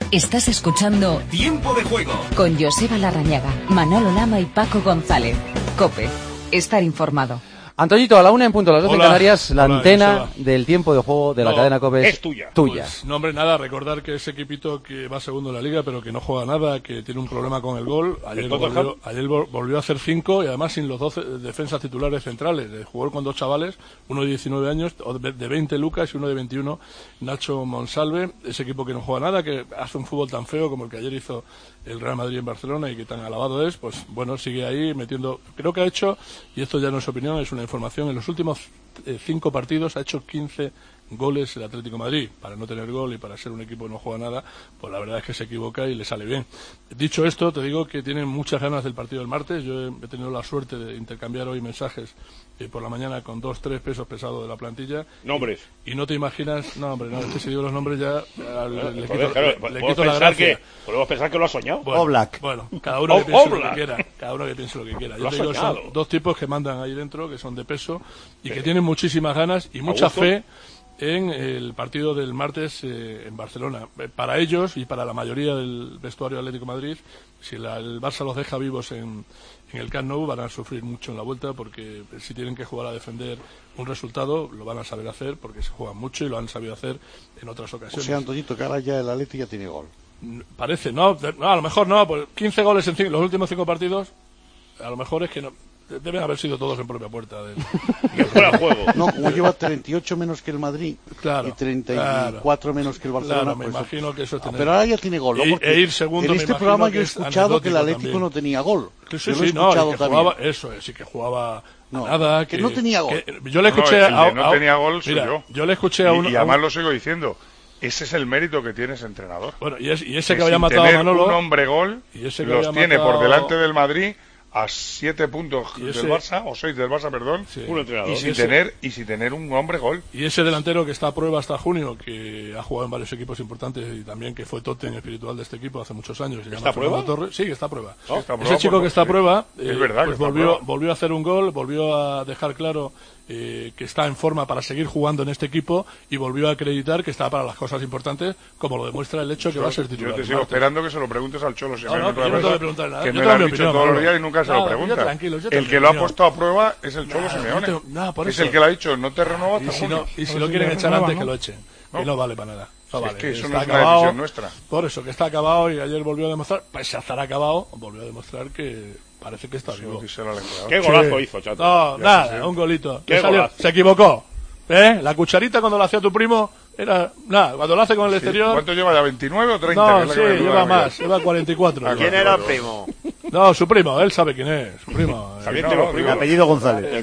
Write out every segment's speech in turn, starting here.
Estás escuchando Tiempo de Juego con Joseba Larrañaga, Manolo Lama y Paco González. COPE. Estar informado. Antoñito, a la 1 en punto, a las 12 en Canarias, la antena Joseba. del tiempo de juego de la cadena COPE es tuya. Pues, no, hombre, nada, recordar que ese equipito que va segundo en la liga, pero que no juega nada, que tiene un problema con el gol. Ayer volvió a hacer 5 y además sin los 12 defensas titulares centrales. Jugó con 2 chavales, uno de 19 años, de 20 Lucas y uno de 21, Nacho Monsalve. Ese equipo que no juega nada, que hace un fútbol tan feo como el que ayer hizo el Real Madrid en Barcelona y que tan alabado es, pues bueno, sigue ahí metiendo. Creo que ha hecho, y esto ya no es opinión, es una información, en los últimos 5 partidos ha hecho 15 goles el Atlético de Madrid. Para no tener gol y para ser un equipo que no juega nada, pues la verdad es que se equivoca y le sale bien. Dicho esto, te digo que tienen muchas ganas del partido del martes. Yo he tenido la suerte de intercambiar hoy mensajes por la mañana con 2-3 pesos pesados de la plantilla. Nombres. Y no te imaginas, no hombre, no, es que si digo los nombres ya le podemos quito la gracia. Podemos pensar que lo ha soñado. Bueno, Oblak. Bueno, cada uno que piense lo que quiera. Cada uno que piense lo que quiera. Yo te digo, son 2 tipos que mandan ahí dentro, que son de peso y que tienen muchísimas ganas y mucha fe en el partido del martes en Barcelona. Para ellos y para la mayoría del vestuario Atlético de Madrid, si el Barça los deja vivos en el Camp Nou, van a sufrir mucho en la vuelta, porque si tienen que jugar a defender un resultado, lo van a saber hacer, porque se juegan mucho y lo han sabido hacer en otras ocasiones. O sea, Antoñito, que ahora ya el Atleti ya tiene gol. Parece, no, a lo mejor no, pues 15 goles en los últimos 5 partidos, a lo mejor es que no. Deben haber sido todos en propia puerta. Fuera juego. No, como lleva 38 menos que el Madrid, claro, y 34 menos que el Barcelona. Claro, me pues, imagino que eso es tener... Pero ahora ya tiene gol, ¿no? E ir segundo, en este programa yo he escuchado que el Atlético también no tenía gol. Sí, yo lo he escuchado que también. jugaba, eso es, sí que jugaba nada. Que no tenía gol. Yo le escuché no tenía gol soy yo. Yo le escuché a uno... Y además lo sigo diciendo. Ese es el mérito que tiene ese entrenador. Bueno, y ese que había matado a Manolo... un hombre gol, los tiene por delante del Madrid a 7 puntos del Barça, o 6 del Barça, perdón, un entrenador. y sin tener un hombre gol. Y ese delantero que está a prueba hasta junio, que ha jugado en varios equipos importantes y también que fue tótem espiritual de este equipo hace muchos años. ¿Está a prueba? Torres. Sí, que está a prueba. Sí, está a prueba. Ese chico que está a prueba, es verdad, pues que está volvió a hacer un gol, volvió a dejar claro que está en forma para seguir jugando en este equipo y volvió a acreditar que está para las cosas importantes, como lo demuestra el hecho que va a ser titular. Yo te sigo esperando que se lo preguntes al Cholo Simeone. No, yo no te voy a preguntar nada. Que me lo han dicho todos los días y nunca se lo pregunta. El que lo ha puesto a prueba es el Cholo Simeone. Es el que le ha dicho, no te renuevo hasta junio. Y si lo quieren echar antes, que lo echen. Que no vale para nada. No vale. Es que eso no está es una decisión nuestra. Por eso, que está acabado y ayer volvió a demostrar, pese a estar acabado, volvió a demostrar que parece que está vivo. ¿Qué golazo hizo, chato? No, nada, un golito. ¿Qué golazo? Se equivocó. La cucharita cuando la hacía tu primo era... Nada, cuando lo hace con el exterior... ¿Cuánto lleva ya? ¿29 o 30? No, sí, lleva más, lleva 44. ¿Quién era el primo? No, su primo, él sabe quién es, su primo. El apellido González.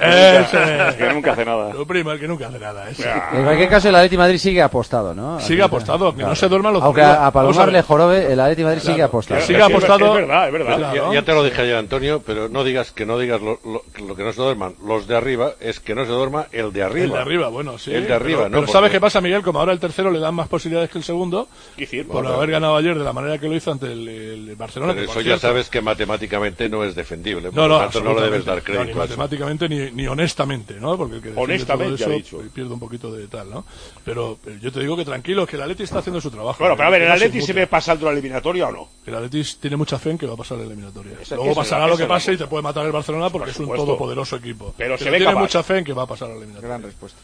El que nunca hace nada. Su primo, el que nunca hace nada. En cualquier caso, el Atlético de Madrid sigue apostado, ¿no? Sigue apostado, que no se duerman los... Aunque a Palomar le jorobe, el Atlético de Madrid sigue apostado. Sigue apostado... Es verdad. Ya te lo dije ayer, Antonio, pero no digas lo que no se duerman los de arriba, es que no se duerma el de arriba. El de arriba, bueno, sí. El de arriba, pero ¿sabes qué pasa, Miguel? Como ahora el tercero le dan más posibilidades que el segundo, por haber ganado ayer de la manera que lo hizo ante el Barcelona. Pero eso ya sabes que matemáticamente no es defendible, por no, lo tanto no le debes dar crédito. No, ni matemáticamente ni honestamente, ¿no? Porque el que honestamente todo eso, ha dicho. pierde un poquito de tal, ¿no? Pero yo te digo que tranquilo, que el Atleti está haciendo su trabajo. Bueno, pero a ver, ¿el Atleti se ve pasando la eliminatoria o no? El Atleti tiene mucha fe en que va a pasar la eliminatoria. Luego pasará lo que pase y te puede matar el Barcelona porque es un todopoderoso equipo. Pero se tiene ve capaz. mucha fe en que va a pasar la eliminatoria. Gran respuesta.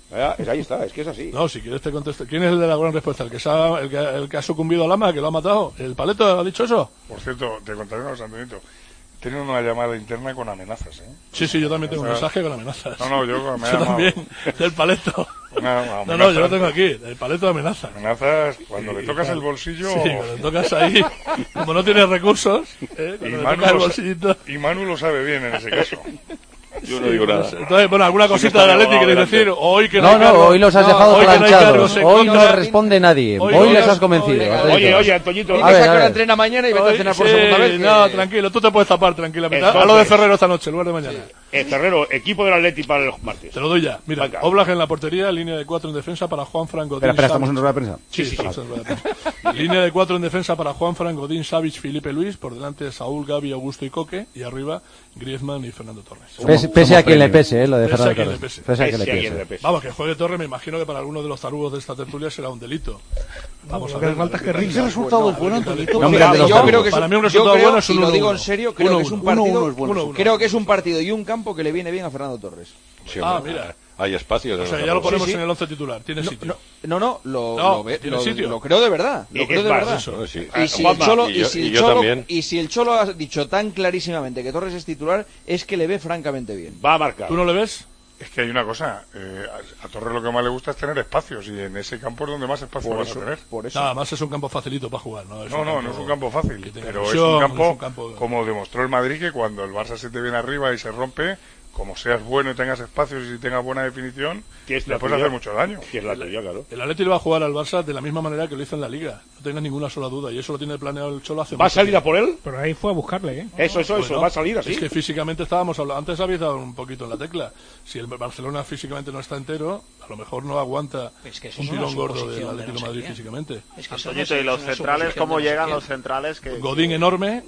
Ahí está, es que es así. No, si quieres te contesto. ¿Quién es el de la gran respuesta? ¿El que ha sucumbido al Lama, que lo ha matado? ¿El Paleto ha dicho eso? Por cierto, te contaré una cosa, Antonito. Tienen una llamada interna con amenazas, ¿eh? Sí, yo también tengo un mensaje con amenazas. No, yo me Yo también, del Paleto. No, yo lo tengo aquí, el Paleto de amenazas. Amenazas, cuando le tocas el bolsillo... Sí, cuando le tocas ahí, como no tienes recursos, y Manu lo sabe bien en ese caso. Yo no digo nada. Entonces, bueno, alguna cosita del Atleti queréis decir. Hoy que no, hoy los has dejado planchados. Hoy no responde nadie. Hoy les has convencido. Oye, Antoñito. A ver. Entrena mañana y vete a cenar por segunda vez. No, tranquilo, tú te puedes tapar tranquilamente. Hablo de Ferrero esta noche, en lugar de mañana. Ferrero, equipo del Atleti para el martes. Te lo doy ya. Mira, Oblak en la portería, línea de 4 en defensa para Juanfran, Godín. Espera, ¿estamos en rueda de prensa? Sí. Línea de 4 en defensa para Juanfran, Godín, Savic, Felipe Luis. Por delante Saúl, Gavi, Augusto y Coque. Y arriba Griezmann y Fernando Torres. Pese a quien le pese, lo de Fernando Torres. Pese a quien le pese. Vamos, que juegue Torres, me imagino que para algunos de los tarugos de esta tertulia será un delito. Vamos a ver. Falta que rinda. Ese resultado es bueno, Antonito. Yo creo que para mí un resultado bueno es un 1-1. Y lo digo en serio, creo que es un partido. 1-1. Creo que es un partido y un campo que le viene bien a Fernando Torres. Sí, mira. Hay espacio. O sea, ya lo ponemos en el 11 titular. Tiene sitio. Lo creo de verdad. Lo creo de verdad. Eso, sí. Y si el Cholo ha dicho tan clarísimamente que Torres es titular, es que le ve francamente bien. Va a marcar. ¿Tú no le ves? Es que hay una cosa, a Torres lo que más le gusta es tener espacios, y en ese campo es donde más espacio vas a tener. Por eso. Nada más es un campo facilito para jugar, ¿no? No es un campo fácil, pero presión, es un campo, como demostró el Madrid, que cuando el Barça se te viene arriba y se rompe, como seas bueno y tengas espacios y tengas buena definición, le puedes hacer mucho daño. Que es la tuya, claro. El Atleti le va a jugar al Barça de la misma manera que lo hizo en la Liga. No tengas ninguna sola duda. Y eso lo tiene planeado el Cholo hace ¿Va a salir a por él? Pero ahí fue a buscarle, ¿eh? Eso. Va a salir así. Es que físicamente estábamos hablando. Antes habéis dado un poquito en la tecla. Si el Barcelona físicamente no está entero, a lo mejor no aguanta un tirón gordo del Atlético de Madrid físicamente. Antoñito, ¿y los centrales cómo llegan los centrales? Godín enorme.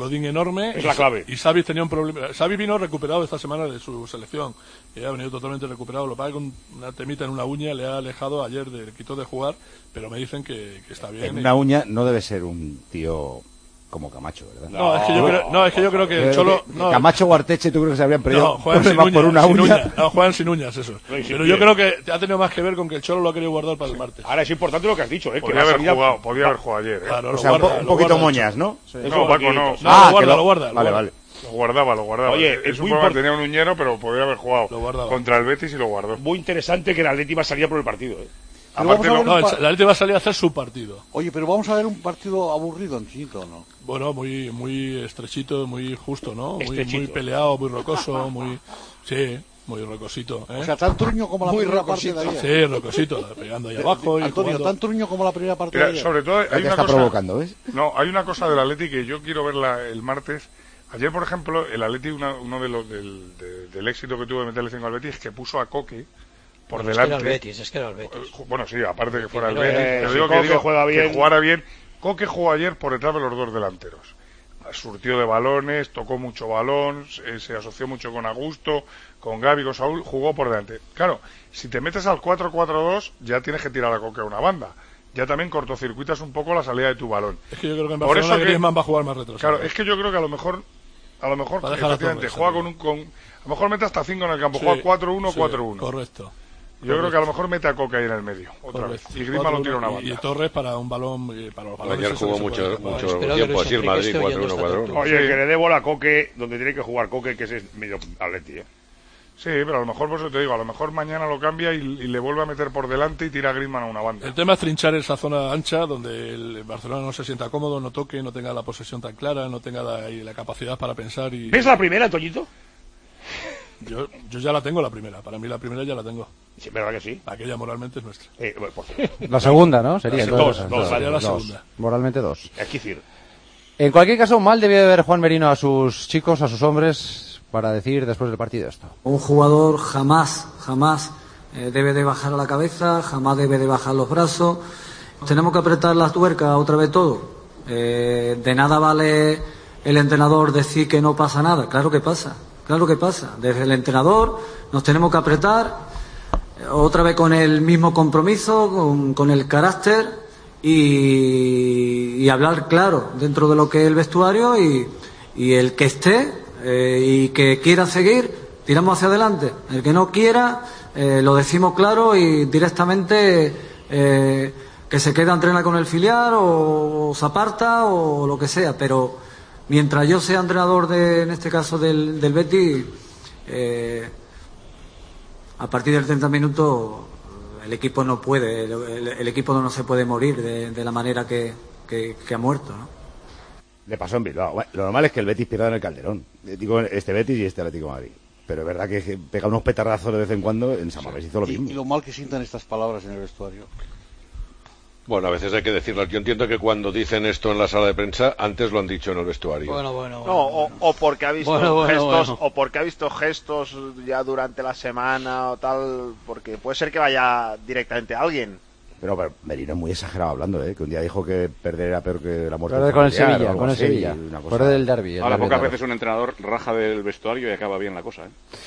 Es la clave. Y Xavi tenía un problema. Xavi vino recuperado esta semana de su selección. Ha venido totalmente recuperado. Lo que pasa es que con una temita en una uña le ha alejado ayer, le quitó de jugar, pero me dicen que está bien. En una uña no debe ser un tío como Camacho, ¿verdad? No, es que yo creo que el Cholo... Camacho o Arteche, ¿tú crees que se habrían perdido juegan sin uñas, por una uña? No, juegan sin uñas, eso. Pero yo creo que ha tenido más que ver con que el Cholo lo ha querido guardar para el martes. Ahora es importante lo que has dicho, podía haber jugado ayer, Claro, o sea, un poquito moñas, ¿no? No, Paco, no. Lo guarda. Vale. Lo guardaba. Oye, es un problema, tenía un uñero, pero podía haber jugado contra el Betis y lo guardó. Muy interesante que el Atleti va a salir por el partido, ¿eh? Aparte el Atleti va a salir a hacer su partido. Oye, pero vamos a ver un partido aburrido, Antonito, ¿no? Bueno, muy estrechito, muy justo, ¿no? Muy peleado, muy rocoso, muy rocosito, ¿eh? O sea, tan truño como la primera parte de ayer. Sí, rocosito, pegando ahí abajo. Antonio, tan truño como la primera parte de ayer. Sobre todo, hay una cosa provocando, ¿ves? No, hay una cosa del Atleti que yo quiero verla el martes. Ayer, por ejemplo, el Atleti, uno de los del éxito que tuvo de meterle 5 al Betis, es que puso a Coque por delante. Es que era el Betis. Bueno, sí, aparte que fuera el Betis. Pero digo que jugara bien. Coque jugó ayer por detrás de los dos delanteros. Surtió de balones, tocó mucho balón, se asoció mucho con Augusto, con Gavi, con Saúl, jugó por delante. Claro, si te metes al 4-4-2, ya tienes que tirar a Coque a una banda. Ya también cortocircuitas un poco la salida de tu balón. Es que yo creo que en Barcelona Griezmann va a jugar más retrasado. Claro, es que yo creo que a lo mejor efectivamente juega a lo mejor mete hasta 5 en el campo, juega 4-1, 4-1. Correcto. Yo creo que a lo mejor mete a Coque ahí en el medio, otra vez. Y Griezmann lo tira a una banda. Y Torres para un balón, para los balones. Ayer jugó mucho tiempo así el Madrid, 4-1, 4-1. Oye, que le dé bola a Coque, donde tiene que jugar Coque, que es medio Atleti, Sí, pero a lo mejor, por eso te digo, a lo mejor mañana lo cambia y le vuelve a meter por delante y tira a Griezmann a una banda. El tema es trinchar esa zona ancha donde el Barcelona no se sienta cómodo, no toque, no tenga la posesión tan clara, no tenga la capacidad para pensar y... ¿Ves la primera, Toñito? Yo ya la tengo, la primera. Para mí la primera ya la tengo. Sí, ¿verdad que sí? Aquella moralmente es nuestra. La segunda, ¿no? Sería dos. Sería la segunda. Moralmente 2. Es decir... En cualquier caso, mal debió de ver Juan Merino a sus chicos, a sus hombres, para decir después del partido esto. Un jugador jamás debe de bajar la cabeza, jamás debe de bajar los brazos. Tenemos que apretar las tuercas otra vez todo. De nada vale el entrenador decir que no pasa nada. Claro que pasa. Desde el entrenador nos tenemos que apretar otra vez con el mismo compromiso, con el carácter y hablar claro dentro de lo que es el vestuario y el que esté y que quiera seguir, tiramos hacia adelante. El que no quiera, lo decimos claro y directamente que se queda a entrenar con el filial o se aparta o lo que sea, pero mientras yo sea entrenador en este caso del Betis, a partir del 30 minutos el equipo no puede, el equipo no se puede morir de la manera que ha muerto, ¿no? Le pasó en Bilbao. Bueno, lo normal es que el Betis pierda en el Calderón. Digo, este Betis y este Atlético de Madrid. Pero es verdad que pega unos petardazos de vez en cuando. En San Mamés hizo lo mismo. Y lo mal que sientan estas palabras en el vestuario. Bueno, a veces hay que decirlas. Yo entiendo que cuando dicen esto en la sala de prensa, antes lo han dicho en el vestuario. O porque ha visto gestos, o porque ha visto gestos ya durante la semana o tal, porque puede ser que vaya directamente a alguien. Pero Merino es muy exagerado hablando, que un día dijo que perder era peor que la muerte. Perder con el Sevilla, con el Sevilla. Perder del derbi. Ahora, pocas veces un entrenador raja del vestuario y acaba bien la cosa,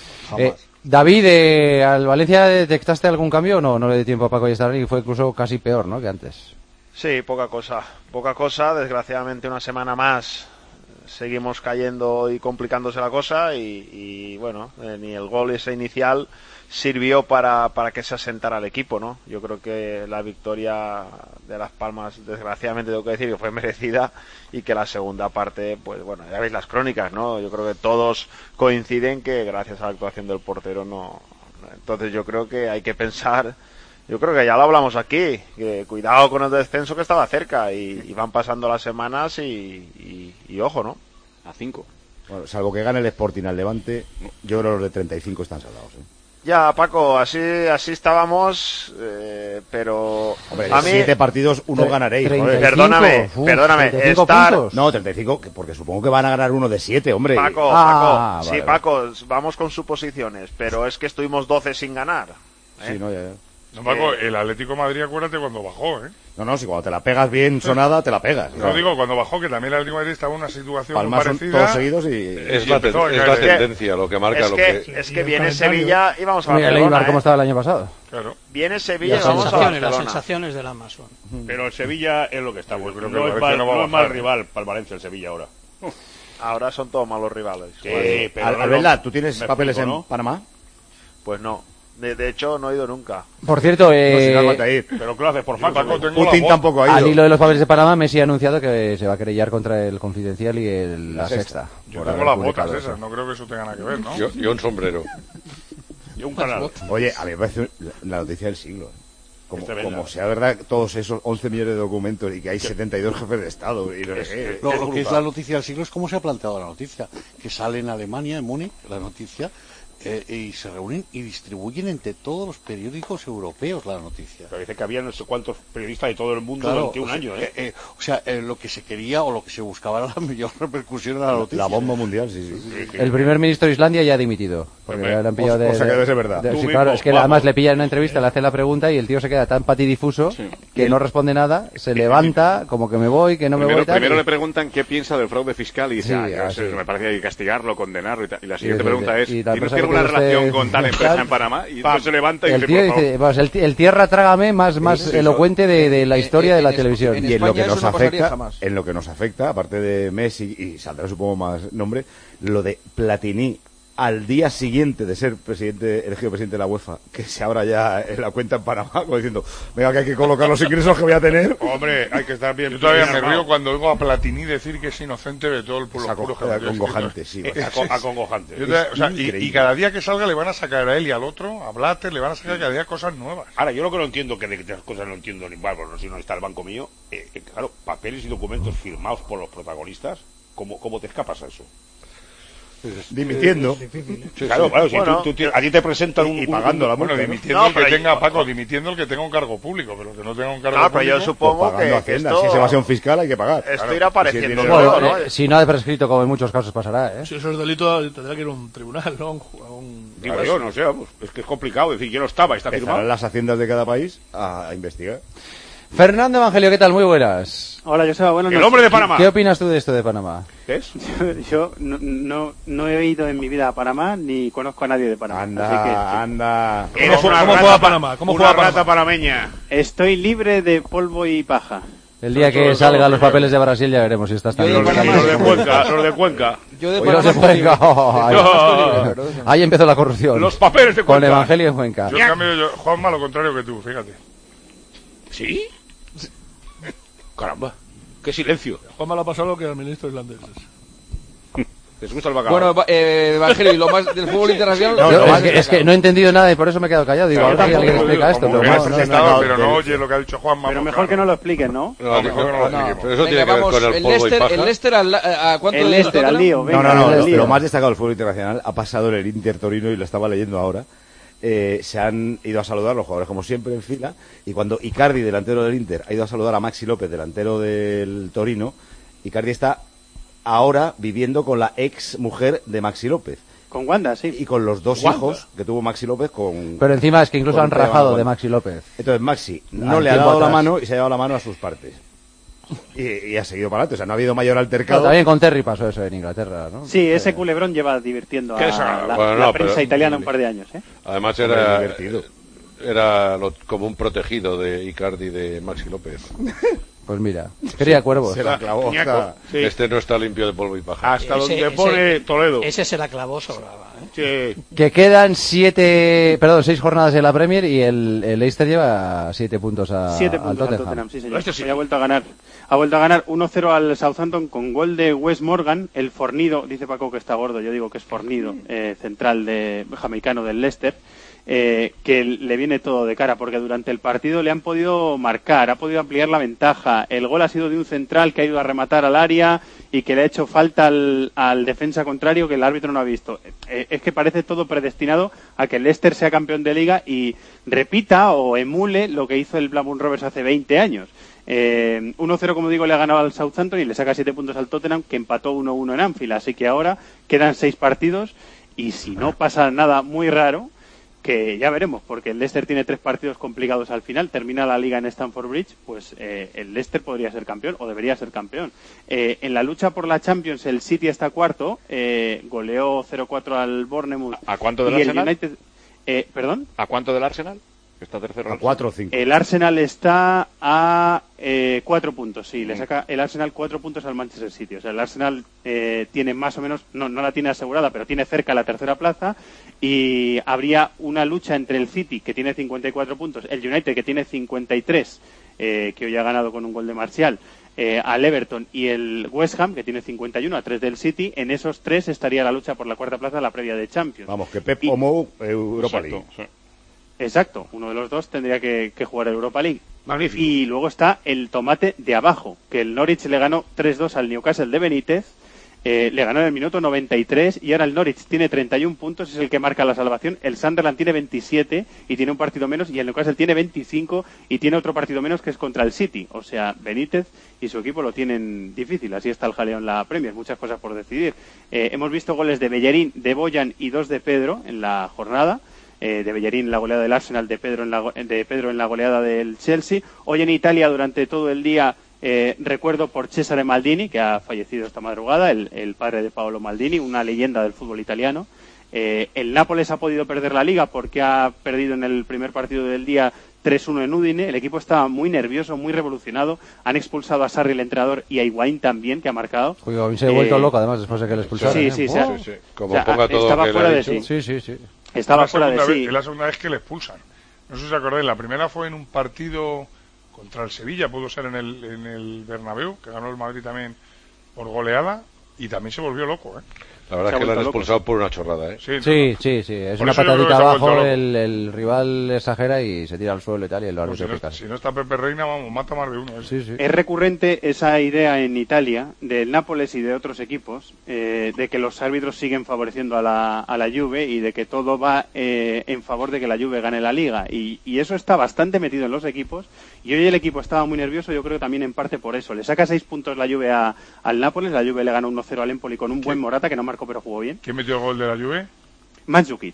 David, ¿al Valencia detectaste algún cambio o no? No le di tiempo a Paco y estar y fue incluso casi peor, ¿no?, que antes. Sí, poca cosa, desgraciadamente una semana más seguimos cayendo y complicándose la cosa y bueno, ni el gol ese inicial sirvió para que se asentara el equipo, ¿no? Yo creo que la victoria de Las Palmas, desgraciadamente tengo que decir que fue merecida y que la segunda parte, pues bueno, ya veis las crónicas, ¿no? Yo creo que todos coinciden que gracias a la actuación del portero no. Entonces yo creo que hay que pensar, yo creo que ya lo hablamos aquí, que cuidado con el descenso que estaba cerca y van pasando las semanas y ojo, ¿no? A 5. Bueno, salvo que gane el Sporting al Levante, yo creo que los de 35 están salvados, Ya, Paco, así estábamos, pero hombre, a mí 7 partidos, uno ganaréis. 35, perdóname, 35 estar... puntos. No, 35, porque supongo que van a ganar uno de 7, hombre. Paco, vale, sí, Paco, vamos con suposiciones, pero es que estuvimos 12 sin ganar. Sí, no, ya. No, Paco, el Atlético de Madrid, acuérdate cuando bajó, No, si cuando te la pegas bien sonada, te la pegas. No, digo, cuando bajó, que también el Atlético de Madrid estaba en una situación Palmas muy parecida. Son todos seguidos y... Es la tendencia, lo que marca es que viene Sevilla y vamos a Barcelona. Mira, Eibar, ¿cómo estaba el año pasado? Claro. Viene Sevilla y vamos a Barcelona. Las sensaciones del Amazon. Pero el Sevilla es lo que está, pues, creo que no no es mal rival para el Valencia el Sevilla ahora. Ahora son todos malos rivales. Sí, pero Albelda, ¿tú tienes papeles en Panamá? Pues no. De hecho, no he ido nunca. Por cierto, pero ¿qué lo haces por falta? Putin tampoco ha ido. Al hilo de los papeles de Panamá, Messi ha anunciado que se va a querellar contra el Confidencial y la Sexta. Yo tengo las botas esas, no creo que eso tenga nada que ver, ¿no? Yo un sombrero. Yo un canal. Oye, a mí me parece la noticia del siglo. Como sea verdad todos esos 11 millones de documentos y que hay 72 jefes de Estado y lo que es la noticia del siglo es cómo se ha planteado la noticia, que sale en Alemania, en Múnich, la noticia, y se reúnen y distribuyen entre todos los periódicos europeos la noticia. Pero dice que había no sé cuántos periodistas de todo el mundo durante un año, lo que se quería o lo que se buscaba era la mayor repercusión de la noticia. La bomba mundial, sí. El primer ministro de Islandia ya ha dimitido. Porque le han pillado o sea que debe ser verdad. Sí, claro, es que además le pillan en una entrevista, le hacen la pregunta y el tío se queda tan patidifuso que no responde nada, se levanta, como que me voy, que no me voy. Primero le preguntan qué piensa del fraude fiscal y dice, me parece que hay que castigarlo, condenarlo y tal. Y la siguiente pregunta es, ¿tiene una relación con tal empresa en Panamá? Y entonces se levanta y dice, el tierra trágame más elocuente de la historia de la televisión. Y en lo que nos afecta, aparte de Messi, y saldrá supongo más nombre, lo de Platini al día siguiente de ser elegido presidente de la UEFA, que se abra ya la cuenta en Panamá, como diciendo, venga, que hay que colocar los ingresos que voy a tener. Hombre, hay que estar bien. Yo todavía me río cuando oigo a Platini decir que es inocente de todo el pueblo puro. Acongojante, sí. Acongojante. Y cada día que salga le van a sacar a él y al otro, a Blatter, le van a sacar cada día cosas nuevas. Ahora, yo lo que no entiendo, que de estas cosas no entiendo ni bárbaro, si no está el banco mío, claro, papeles y documentos firmados por los protagonistas, ¿cómo te escapas a eso? Dimitiendo. Claro, si a ti te presentan y pagando la multa. Dimitiendo el que tenga, Paco, dimitiendo el que tenga un cargo público, pero que no tenga un cargo público. Pero yo supongo que Hacienda, si es evasión fiscal hay que pagar. Esto irá apareciendo. Si no ha prescrito, como en muchos casos pasará, Si eso es delito, tendrá que ir a un tribunal, ¿no? Digo yo, no sé, es que es complicado decir, yo no estaba, está firmado. Las haciendas de cada país a investigar. Fernando Evangelio, ¿qué tal? Muy buenas. Hola, Joseba, buenas noches. El hombre de Panamá. ¿Qué opinas tú de esto de Panamá? ¿Qué es? Yo no he ido en mi vida a Panamá ni conozco a nadie de Panamá. Anda. Eres una rata Panamá. ¿Cómo fue a rata panameña? Estoy libre de polvo y paja. El día que salgan los papeles de Brasil ya veremos si estás tan Los de Cuenca. Los de Cuenca. Ahí empezó la corrupción. Los papeles de Cuenca. Con Evangelio en Cuenca. Yo, en cambio, Juanma, lo contrario que tú, fíjate. ¿Sí? Caramba, qué silencio. Juanma lo ha pasado lo que al ministro irlandés. ¿Les gusta el bacalao? Bueno, Evangelio, ¿y lo más del fútbol internacional? Es que no he entendido nada y por eso me he quedado callado. Digo, a ver si alguien explica esto. Pero no oye lo que ha dicho Juanma. Pero mejor que no lo expliquen, ¿no? No, mejor que no lo expliquen. Pero eso tiene que ver con el polvo y paja. ¿El Leicester a cuánto? El Leicester, al lío. No, lo más destacado del fútbol internacional ha pasado en el Inter Torino y lo estaba leyendo ahora. Se han ido a saludar los jugadores como siempre en fila, y cuando Icardi, delantero del Inter, ha ido a saludar a Maxi López, delantero del Torino, Icardi está ahora viviendo con la ex mujer de Maxi López, Con Wanda, sí. Y con los dos hijos que tuvo Maxi López con... Pero encima es que incluso han rajado de Maxi López. Entonces Maxi no le ha dado la mano y se ha llevado la mano a sus partes. Y ha seguido para adelante, o sea, no ha habido mayor altercado. No, también con Terry pasó eso en Inglaterra, ¿no? Sí, ese culebrón lleva divirtiendo a la prensa italiana un par de años, ¿eh? Además era como un protegido de Icardi de Maxi López. Pues mira, quería cuervos. Se la clavó. Este no está limpio de polvo y paja. Hasta donde pone Toledo. Ese se la clavó sobraba. Que quedan 6 jornadas en la Premier y el Leicester lleva 7 puntos al Tottenham. Sí, señor. Hoy ha vuelto a ganar 1-0 al Southampton con gol de Wes Morgan, el fornido, dice Paco que está gordo, yo digo que es fornido, central jamaicano del Leicester. Que le viene todo de cara porque durante el partido le han podido marcar, ha podido ampliar la ventaja. El gol ha sido de un central que ha ido a rematar al área y que le ha hecho falta al defensa contrario que el árbitro no ha visto. Es que parece todo predestinado a que el Leicester sea campeón de liga y repita o emule lo que hizo el Blackburn Rovers hace 20 años. 1-0, como digo, le ha ganado al Southampton y le saca 7 puntos al Tottenham, que empató 1-1 en Anfield. Así que ahora quedan 6 partidos y si no pasa nada muy raro, que ya veremos, porque el Leicester tiene 3 partidos complicados al final, termina la liga en Stamford Bridge, pues el Leicester podría ser campeón, o debería ser campeón. En la lucha por la Champions, el City está cuarto, goleó 0-4 al Bournemouth. ¿A cuánto del Arsenal? United, ¿perdón? ¿A cuánto del Arsenal? Está tercero. A 4 o 5. El Arsenal está a 4 puntos, sí. Le saca el Arsenal 4 puntos al Manchester City. O sea, el Arsenal tiene más o menos, no la tiene asegurada, pero tiene cerca la tercera plaza. Y habría una lucha entre el City, que tiene 54 puntos, el United, que tiene 53, que hoy ha ganado con un gol de Martial, al Everton, y el West Ham, que tiene 51, a 3 del City. En esos 3 estaría la lucha por la cuarta plaza, la previa de Champions. Vamos, que Pep o Mou, Europa League. Sí. Exacto, uno de los dos tendría que jugar Europa League. Magnífico. Y luego está el tomate de abajo, que el Norwich le ganó 3-2 al Newcastle de Benítez, le ganó en el minuto 93 y ahora el Norwich tiene 31 puntos, es el que marca la salvación. El Sunderland tiene 27 y tiene un partido menos, y el Newcastle tiene 25 y tiene otro partido menos, que es contra el City. O sea, Benítez y su equipo lo tienen difícil. Así está el jaleo en la Premier, muchas cosas por decidir. Hemos visto goles de Bellerín, de Boyan y 2 de Pedro en la jornada. De Bellerín la goleada del Arsenal, de Pedro en la goleada del Chelsea. Hoy en Italia, durante todo el día, recuerdo por Cesare Maldini, que ha fallecido esta madrugada, el padre de Paolo Maldini, una leyenda del fútbol italiano. El Nápoles ha podido perder la liga porque ha perdido en el primer partido del día 3-1 en Udine. El equipo estaba muy nervioso, muy revolucionado. Han expulsado a Sarri, el entrenador, y a Higuaín también, que ha marcado. Uy, se ha vuelto loco, además, después de que le expulsaron. Sí. Como ponga todo estaba que fuera le ha de dicho. sí. Estaba fuera de sí. Es la segunda vez que le expulsan. No sé si os acordáis, la primera fue en un partido contra el Sevilla, pudo ser en el Bernabéu, que ganó el Madrid también por goleada, y también se volvió loco, ¿eh? La verdad es que lo han expulsado por una chorrada, ¿eh? Sí. Es una patadita abajo, el rival exagera y se tira al suelo y tal, y el árbitro pica. Si no está Pepe Reina, vamos, mata más de uno. Sí. Es recurrente esa idea en Italia, del Nápoles y de otros equipos, de que los árbitros siguen favoreciendo a la Juve y de que todo va en favor de que la Juve gane la Liga. Y eso está bastante metido en los equipos. Y hoy el equipo estaba muy nervioso, yo creo que también en parte por eso. Le saca 6 puntos la Juve al Nápoles, la Juve le gana 1-0 al Empoli con un buen Morata, que no marcó pero jugó bien. ¿Quién metió el gol de la Juve? Mandzukic.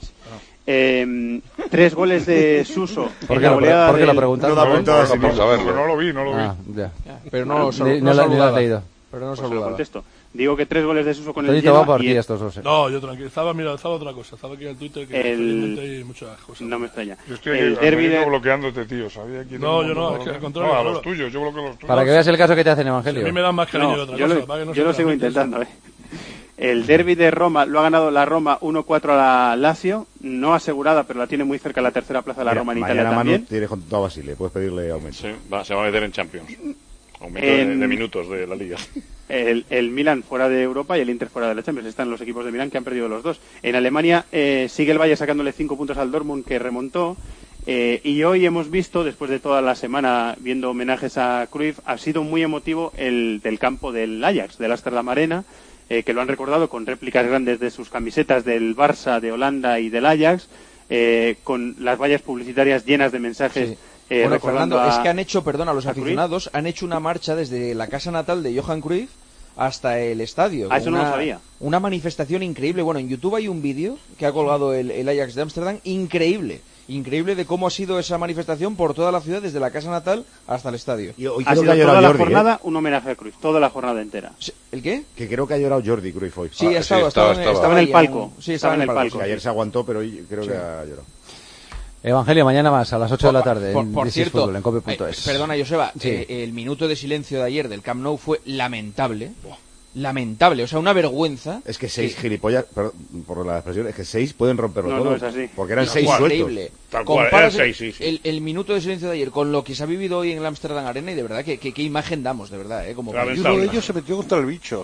3 goles de Suso. ¿Por qué lo preguntas? No lo vi. Ya. Pero no lo has leído. Pero no pues saludaba. Contesto. Digo que 3 goles de Suso con el Genoa. Va por ti estos dos. No, yo tranquilo. Estaba otra cosa. Estaba aquí en el Twitter que hay muchas cosas. No me extraña. Yo estoy aquí bloqueándote, tío. ¿Sabía quién? No, yo no. Es que al contrario. No, a los tuyos. Yo bloqueo los tuyos. Para que veas el caso que te hacen Evangelio. A mí me dan más cariño de otra cosa. Yo lo sigo intentando, El derbi de Roma lo ha ganado la Roma 1-4 a la Lazio, no asegurada, pero la tiene muy cerca la tercera plaza de la Roma en Italia también. Manu tiene junto a Basile, puedes pedirle aumento. Sí, se va a meter en Champions. Aumento de minutos de la Liga. El Milan fuera de Europa y el Inter fuera de la Champions. Están los equipos de Milán que han perdido los dos. En Alemania sigue el Bayern sacándole 5 puntos al Dortmund, que remontó. Y hoy hemos visto, después de toda la semana viendo homenajes a Cruyff, ha sido muy emotivo el del campo del Ajax, del Amsterdam Arena, que lo han recordado con réplicas grandes de sus camisetas del Barça, de Holanda y del Ajax, con las vallas publicitarias llenas de mensajes. Sí. Bueno, Fernando, es que han hecho, a los aficionados, han hecho una marcha desde la casa natal de Johan Cruyff hasta el estadio. Eso no lo sabía. Una manifestación increíble. Bueno, en YouTube hay un vídeo que ha colgado el Ajax de Ámsterdam, increíble de cómo ha sido esa manifestación por toda la ciudad, desde la casa natal hasta el estadio. Y hoy ha sido toda la jornada un homenaje a Cruyff, toda la jornada entera. ¿El qué? Que creo que ha llorado Jordi Cruyff hoy. Sí, estaba en el palco. Sí, estaba en el palco. Que ayer se aguantó, pero hoy creo que ha llorado. Evangelio, mañana más, a las 8 de la tarde. Por cierto, Fútbol, en cope.es. Perdona, Joseba, el minuto de silencio de ayer del Camp Nou fue lamentable. Lamentable, o sea, una vergüenza. Es que 6 gilipollas, perdón por la expresión, es que 6 pueden romperlo todo. No, es así. Porque eran 6 sueltos. Increíble. Tal cual, eran 6, sí. El minuto de silencio de ayer con lo que se ha vivido hoy en el Amsterdam Arena, y de verdad, qué imagen damos, de verdad, como uno de ellos se metió contra el bicho.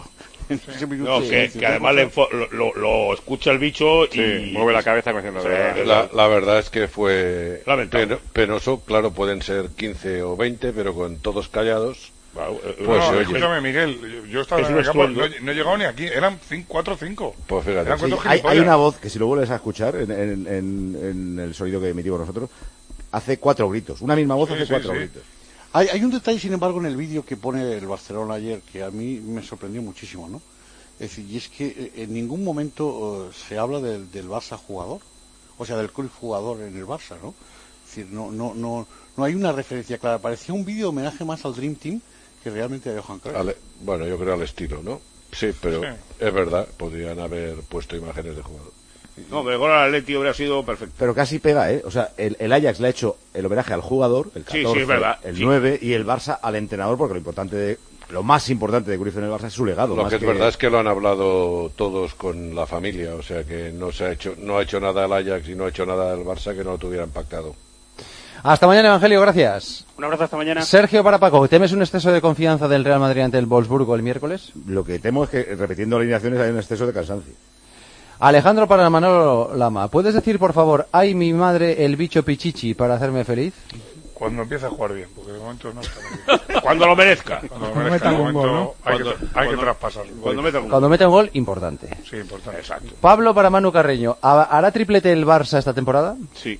Que además lo escucha el bicho y mueve la cabeza diciendo la verdad es que fue lamentable. Penoso. Claro, pueden ser 15 o 20, pero con todos callados. Pues escúchame, Miguel, yo estaba en el campo, no he llegado ni aquí, eran 4 o 5. Pues fíjate, hay una voz que si lo vuelves a escuchar en el sonido que emitimos nosotros, hace 4 gritos, una misma voz hace 4 gritos. Hay un detalle, sin embargo, en el vídeo que pone el Barcelona ayer que a mí me sorprendió muchísimo, ¿no? Es decir, y es que en ningún momento se habla del Barça jugador, o sea, del Cruyff jugador en el Barça, ¿no? Es decir, no hay una referencia clara. Parecía un vídeo de homenaje más al Dream Team que realmente a Johan Cruyff. Bueno, yo creo al estilo, ¿no? Sí, pero es verdad, podrían haber puesto imágenes de jugador. No, pero el gol al Atleti hubiera sido perfecto. Pero casi pega, ¿eh? O sea, el Ajax le ha hecho el homenaje al jugador, el 14, es verdad. el 9, y el Barça al entrenador, porque lo más importante de Cruyff en el Barça es su legado. Lo que es verdad es que lo han hablado todos con la familia, o sea que no ha hecho nada el Ajax y no ha hecho nada el Barça que no lo tuvieran pactado. Hasta mañana, Evangelio, gracias. Un abrazo, hasta mañana. Sergio para Paco, ¿temes un exceso de confianza del Real Madrid ante el Wolfsburgo el miércoles? Lo que temo es que, repitiendo alineaciones, hay un exceso de cansancio. Alejandro para Manolo Lama, ¿puedes decir, por favor, ay, mi madre, el bicho pichichi, para hacerme feliz? Cuando empiece a jugar bien, porque de momento no está bien. Cuando lo merezca. Hay que traspasarlo. Cuando meta un gol, importante. Sí, importante. Exacto. Pablo para Manu Carreño, ¿hará triplete el Barça esta temporada? Sí.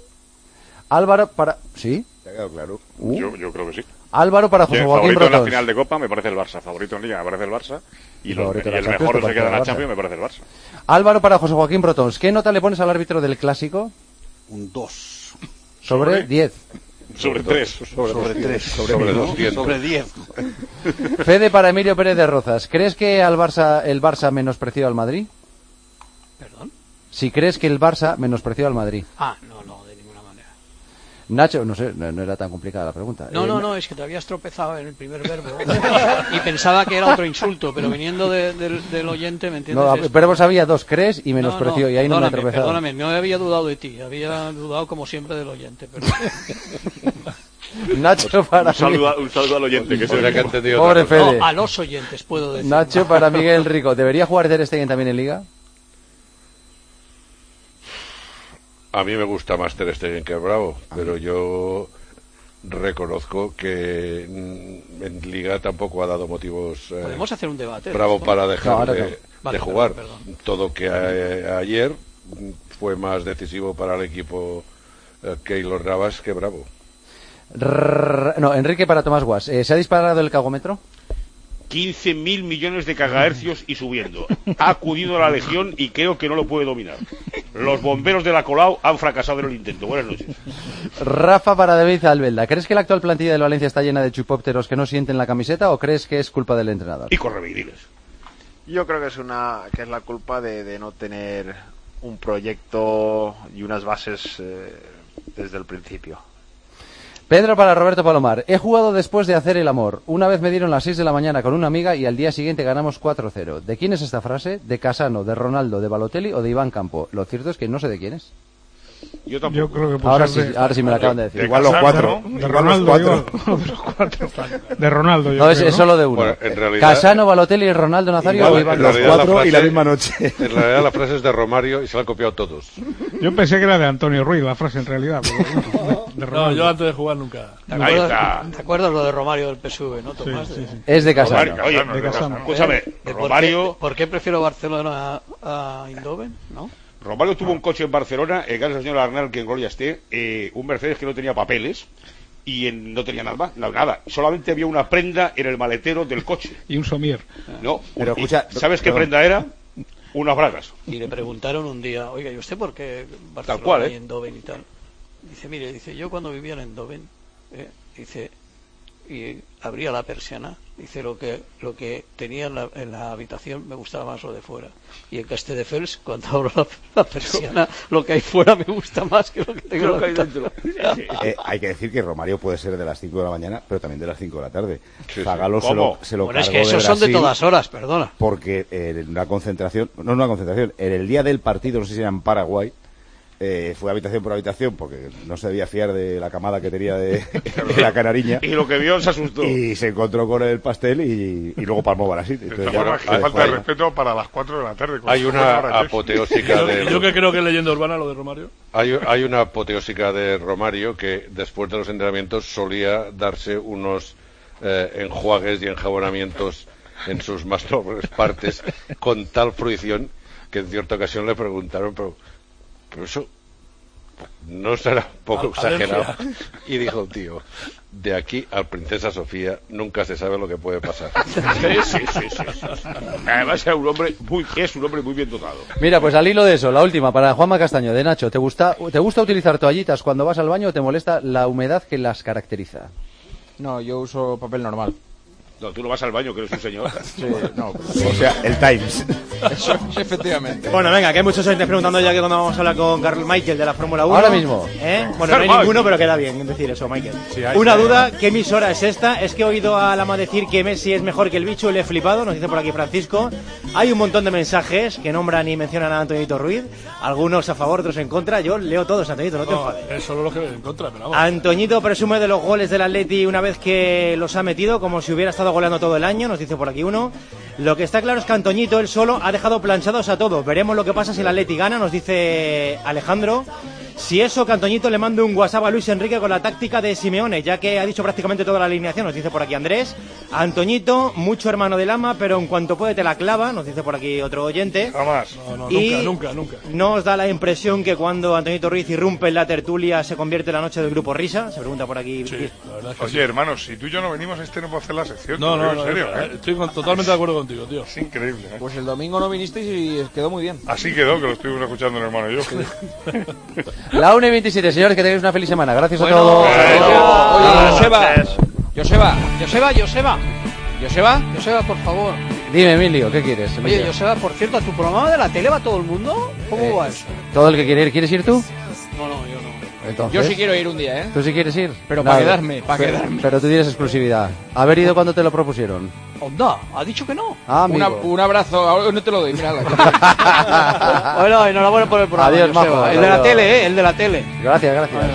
Álvaro para... ¿Sí? Claro. Yo creo que sí. Álvaro para José Joaquín Favorito Brotons. en la final de Copa me parece el Barça. Favorito en Liga me parece el Barça. Y el mejor se queda en la Champions me parece el Barça. Álvaro para José Joaquín Brotons. ¿Qué nota le pones al árbitro del Clásico? Un 2. ¿Sobre 10? Sobre 3. Sobre 3. Sobre 10. Fede para Emilio Pérez de Rozas. ¿Crees que el Barça menospreció al Madrid? ¿Perdón? Si crees que el Barça menospreció al Madrid. No, de ninguna manera. Nacho, no sé, no era tan complicada la pregunta. No, es que te habías tropezado en el primer verbo y pensaba que era otro insulto, pero viniendo del oyente, ¿me entiendes? No, pero vos había 2, crees, y menospreció, y ahí no me he tropezado. Perdóname, no había dudado de ti, había dudado como siempre del oyente, pero... Nacho para un saludo al oyente, que se que ha entendido. Pobre Fede. No, a los oyentes, puedo decir. Nacho para Miguel Rico. ¿Debería jugar Ter Stegen también en Liga? A mí me gusta más Ter Stegen que Bravo, pero yo reconozco que en Liga tampoco ha dado motivos podemos hacer un debate Bravo para dejar de jugar. Perdón. Todo que ayer fue más decisivo para el equipo Keylor Navas que Bravo. Enrique para Tomás Guas. ¿Se ha disparado el cagómetro? 15.000 millones de cagahercios y subiendo. Ha acudido la Legión y creo que no lo puede dominar. Los bomberos de la Colau han fracasado en el intento. Buenas noches. Rafa para David Albelda. ¿Crees que la actual plantilla del Valencia está llena de chupópteros que no sienten la camiseta o crees que es culpa del entrenador? Y correvidiles. Yo creo que es la culpa de no tener un proyecto y unas bases desde el principio. Pedro para Roberto Palomar. He jugado después de hacer el amor. Una vez me dieron las 6 de la mañana con una amiga y al día siguiente ganamos 4-0. ¿De quién es esta frase? ¿De Casano, de Ronaldo, de Balotelli o de Iván Campo? Lo cierto es que no sé de quién es. Yo tampoco. Yo creo que ahora sí me lo acaban de decir. Igual los 4. ¿No? De Ronaldo. De Ronaldo. No, es solo de uno. Bueno, en realidad, Casano, Balotelli, Ronaldo Nazario o Iván Campo. Los 4 y la misma noche. En realidad la frase es de Romario y se la han copiado todos. Yo pensé que era de Antonio Ruiz la frase en realidad. No, yo antes de jugar nunca. ¿Te acuerdas lo de Romario del PSV, no, Tomás? Sí. Es de Casano. Oye, de Casano. Escúchame, Romario... ¿Por qué prefiero Barcelona a Eindhoven? ¿No? Romario tuvo un coche en Barcelona, gracias al señor Arnal, que en gloria esté, un Mercedes que no tenía papeles, y no tenía nada más, nada. Solamente había una prenda en el maletero del coche. Y un somier. No, pero escucha, ¿sabes qué prenda era? Unas bragas. Y le preguntaron un día, oiga, ¿y usted por qué Barcelona Tal cual, y Eindhoven y tal? Dice, mire, dice, yo cuando vivía en Eindhoven, dice, y abría la persiana, dice, lo que tenía en la habitación me gustaba más lo de fuera. Y en Castelldefels, cuando abro la persiana, lo que hay fuera me gusta más que lo que tengo en la habitación. Hay que decir que Romario puede ser de las 5 de la mañana, pero también de las 5 de la tarde. Sí, Zagalo se lo bueno, cargó es que esos de son de Brasil todas horas, perdona. Porque en una concentración, en el día del partido, no sé si era en Paraguay, fue habitación por habitación porque no se debía fiar de la camada que tenía de la canariña. Y lo que vio se asustó. Y se encontró con el pastel y luego palmó Brasil. De esta forma, que falta de respeto para las 4 de la tarde. Hay una apoteósica de... Yo que creo que es leyenda urbana lo de Romario. Hay una apoteósica de Romario que después de los entrenamientos solía darse unos enjuagues y enjabonamientos en sus más nobles partes con tal fruición que en cierta ocasión le preguntaron, pero eso no será un poco exagerado. Y dijo el tío, de aquí al Princesa Sofía nunca se sabe lo que puede pasar. Sí. Además es un hombre muy bien dotado. Mira, pues al hilo de eso, la última para Juanma Castaño, de Nacho. ¿Te gusta utilizar toallitas cuando vas al baño o te molesta la humedad que las caracteriza? No, yo uso papel normal. No, tú no vas al baño, que eres un señor. Sí, no. O sea, el Times. Eso, efectivamente. Bueno, venga, que hay muchos oyentes preguntando ya que cuando vamos a hablar con Carl Michael de la Fórmula 1. Ahora mismo. Bueno, no hay ninguno, pero queda bien decir eso, Michael. Sí, una duda, ¿qué emisora es esta? Es que he oído a Lama decir que Messi es mejor que el bicho y le he flipado, nos dice por aquí Francisco. Hay un montón de mensajes que nombran y mencionan a Antoñito Ruiz, algunos a favor, otros en contra. Yo leo todos, Antoñito, no te enfades. Es solo lo que en contra, pero vamos. Antoñito presume de los goles del Atleti una vez que los ha metido, como si hubiera estado goleando todo el año, nos dice por aquí uno. Lo que está claro es que Antoñito, él solo, ha dejado planchados a todos. Veremos lo que pasa si el Atleti gana, nos dice Alejandro. Si eso, que Antoñito le mande un WhatsApp a Luis Enrique con la táctica de Simeone, ya que ha dicho prácticamente toda la alineación, nos dice por aquí Andrés. Antoñito, mucho hermano del ama, pero en cuanto puede te la clava, nos dice por aquí otro oyente. Jamás. No, y nunca. Nos da la impresión que cuando Antoñito Ruiz irrumpe en la tertulia se convierte en la noche del grupo Risa, se pregunta por aquí. Sí, la verdad es que Oye, hermanos, si tú y yo no venimos, no puede hacer la sección. No, en serio, estoy totalmente de acuerdo contigo, tío. Es increíble, Pues el domingo no vinisteis y quedó muy bien. Así quedó, que lo estuvimos escuchando, hermano y yo. La 1:27, señores, que tengáis una feliz semana. Gracias a todos. Joseba, por favor. Dime, Emilio, ¿qué quieres? Oye, Joseba, por cierto, ¿a tu programa de la tele va todo el mundo? ¿Cómo va eso? Todo el que quiere ir. ¿Quieres ir tú? No, yo no. Entonces, yo sí quiero ir un día, ¿eh? ¿Tú sí quieres ir? Pero para quedarme, Pero tú tienes exclusividad. ¿Haber ido cuando te lo propusieron? Onda, ha dicho que no. Un abrazo, ahora no te lo doy, mira. Bueno, enhorabuena por el programa. Adiós, majo. El de la tele, el de la tele. Gracias. Vale.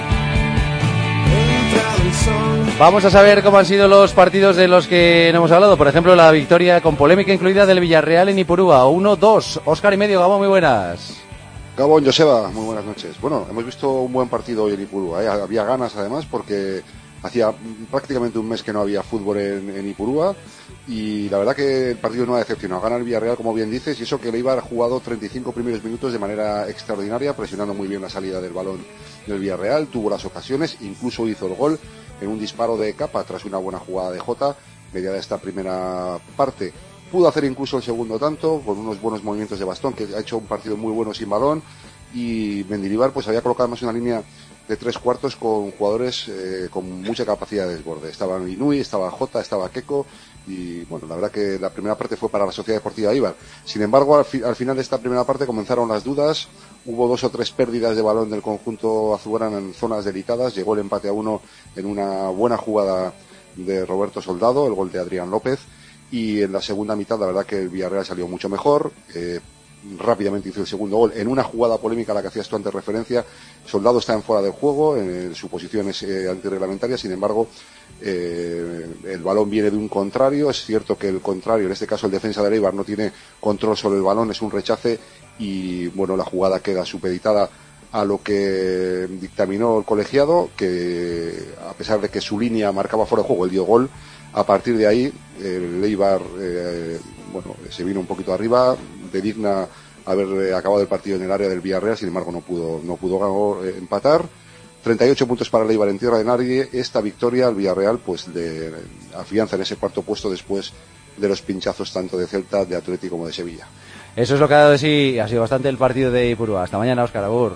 Vamos a saber cómo han sido los partidos de los que no hemos hablado. Por ejemplo, la victoria con polémica incluida del Villarreal en Ipurúa. 1-2. Óscar y medio, Gabón, muy buenas. Gabón, Joseba, muy buenas noches. Bueno, hemos visto un buen partido hoy en Ipurúa. Había ganas, además, porque hacía prácticamente un mes que no había fútbol en Ipurúa. Y la verdad que el partido no ha decepcionado. Gana el Villarreal, como bien dices, y eso que Leibar ha jugado 35 primeros minutos de manera extraordinaria, presionando muy bien la salida del balón del Villarreal. Tuvo las ocasiones, incluso hizo el gol en un disparo de capa tras una buena jugada de Jota, mediada esta primera parte. Pudo hacer incluso el segundo tanto, con unos buenos movimientos de bastón, que ha hecho un partido muy bueno sin balón, y Mendilibar pues había colocado más una línea de 3 cuartos con jugadores con mucha capacidad de desborde. Estaba Inui, estaba Jota, estaba Keko, y bueno, la verdad que la primera parte fue para la Sociedad Deportiva Eibar. Sin embargo, al final de esta primera parte comenzaron las dudas, hubo 2 o 3 pérdidas de balón del conjunto azulgrana en zonas delicadas, llegó el empate a 1 en una buena jugada de Roberto Soldado, el gol de Adrián López, y en la segunda mitad la verdad que el Villarreal salió mucho mejor, rápidamente hizo el segundo gol en una jugada polémica a la que hacías tú antes referencia. Soldado está en fuera del juego, su posición es antirreglamentaria, sin embargo el balón viene de un contrario. Es cierto que el contrario, en este caso el defensa de Eibar, no tiene control sobre el balón, es un rechace y bueno, la jugada queda supeditada a lo que dictaminó el colegiado, que a pesar de que su línea marcaba fuera de juego, él dio gol. A partir de ahí el Eibar se vino un poquito arriba, de digna haber acabado el partido en el área del Villarreal, sin embargo no pudo empatar. 38 puntos para el Eibar en tierra de nadie. Esta victoria al Villarreal pues le afianza en ese cuarto puesto después de los pinchazos tanto de Celta, de Atleti como de Sevilla. Eso es lo que ha dado de sí, ha sido bastante el partido de Ipurúa. Hasta mañana, Óscar, agur.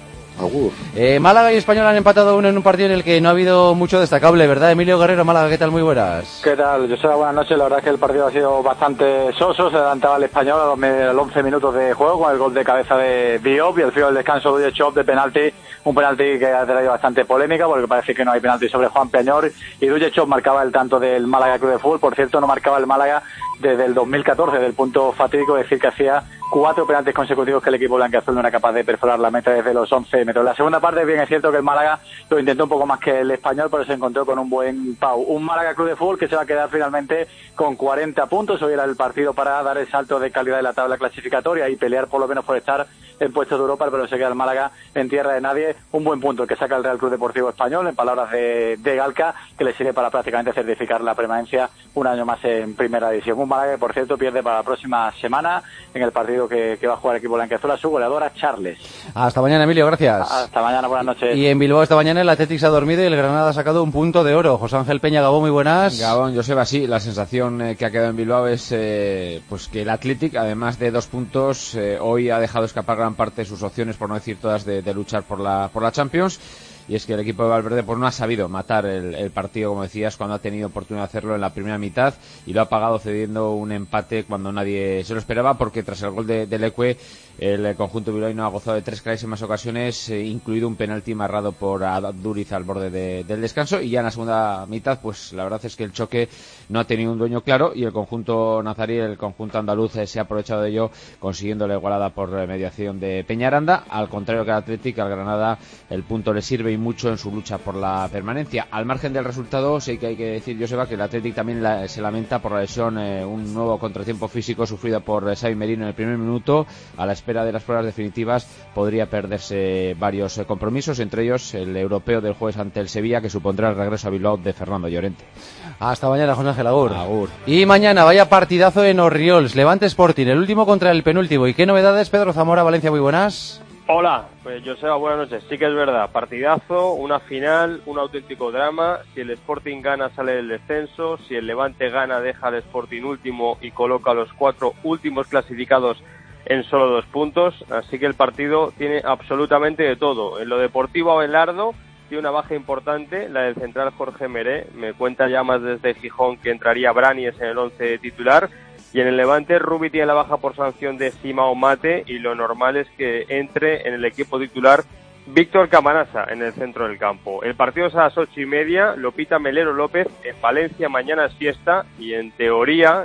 Agur. Málaga y Español han empatado uno en un partido en el que no ha habido mucho destacable, ¿verdad? Emilio Guerrero, Málaga, ¿qué tal? Muy buenas. ¿Qué tal? Joseba, buenas noches. La verdad es que el partido ha sido bastante soso. Se adelantaba el Español a los 11 minutos de juego con el gol de cabeza de Diop y el frío del descanso de Chop de penalti. Un penalti que ha traído bastante polémica porque parece que no hay penalti sobre Juan Peñor. Y Duye Chop marcaba el tanto del Málaga Club de Fútbol. Por cierto, no marcaba el Málaga desde el 2014, del punto fatídico, es decir, que hacía 4 penaltis consecutivos que el equipo blanquiazul no era capaz de perforar la meta desde los 11 metros. La segunda parte, bien es cierto que el Málaga lo intentó un poco más que el Español, pero se encontró con un buen Pau. Un Málaga Club de Fútbol que se va a quedar finalmente con 40 puntos. Hoy era el partido para dar el salto de calidad de la tabla clasificatoria y pelear por lo menos por estar en puestos de Europa, pero se queda el Málaga en tierra de nadie. Un buen punto el que saca el Real Club Deportivo Español, en palabras de Galca, que le sirve para prácticamente certificar la permanencia un año más en primera división. Un Málaga que, por cierto, pierde para la próxima semana en el partido que va a jugar el equipo blanquiazul a su goleadora Charles. Hasta mañana, Emilio, gracias. Hasta mañana, buenas noches. Y en Bilbao esta mañana el Athletic se ha dormido y el Granada ha sacado un punto de oro. José Ángel Peña, Gabón, muy buenas. Gabón, Joseba, sí, la sensación que ha quedado en Bilbao es pues que el Athletic, además de 2 puntos, hoy ha dejado escapar gran parte de sus opciones, por no decir todas, de luchar por la Champions. Y es que el equipo de Valverde pues no ha sabido matar el partido, como decías, cuando ha tenido oportunidad de hacerlo en la primera mitad, y lo ha pagado cediendo un empate cuando nadie se lo esperaba, porque tras el gol de Leque el conjunto bilbaíno ha gozado de 3 clarísimas ocasiones, incluido un penalti marrado por Aduriz al borde del descanso. Y ya en la segunda mitad, pues la verdad es que el choque no ha tenido un dueño claro, y el conjunto nazarí, el conjunto andaluz, se ha aprovechado de ello, consiguiendo la igualada por mediación de Peñaranda. Al contrario que el Athletic, al Granada el punto le sirve y mucho en su lucha por la permanencia. Al margen del resultado, sí que hay que decir, Joseba, que el Athletic también se lamenta por la lesión, un nuevo contratiempo físico sufrido por Xavi Merino en el primer minuto. A la espera de las pruebas definitivas podría perderse varios compromisos, entre ellos el europeo del jueves ante el Sevilla, que supondrá el regreso a Bilbao de Fernando Llorente. Hasta mañana, José Ángel, agur. Y mañana vaya partidazo en Orriols, Levante Sporting, el último contra el penúltimo. ¿Y qué novedades? Pedro Zamora, Valencia, muy buenas. Hola, pues Joseba, buenas noches. Sí que es verdad, partidazo, una final, un auténtico drama. Si el Sporting gana, sale del descenso. Si el Levante gana, deja al Sporting último y coloca a los 4 últimos clasificados en solo 2 puntos. Así que el partido tiene absolutamente de todo. En lo deportivo, Abelardo tiene una baja importante, la del central Jorge Meré. Me cuenta ya más desde Gijón que entraría Brañes en el 11 titular. Y en el Levante, Rubi tiene la baja por sanción de Simao Mate, y lo normal es que entre en el equipo titular Víctor Camarasa en el centro del campo. El partido es a las 8:30, lo pita Melero López. En Valencia mañana es fiesta, y en teoría,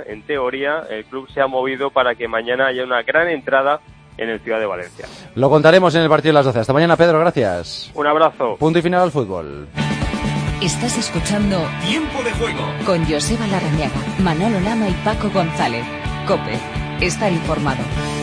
el club se ha movido para que mañana haya una gran entrada en el Ciudad de Valencia. Lo contaremos en el partido de las 12. Hasta mañana, Pedro, gracias. Un abrazo. Punto y final al fútbol. Estás escuchando Tiempo de Juego con Joseba Larrañaga, Manolo Lama y Paco González. COPE, estar informado.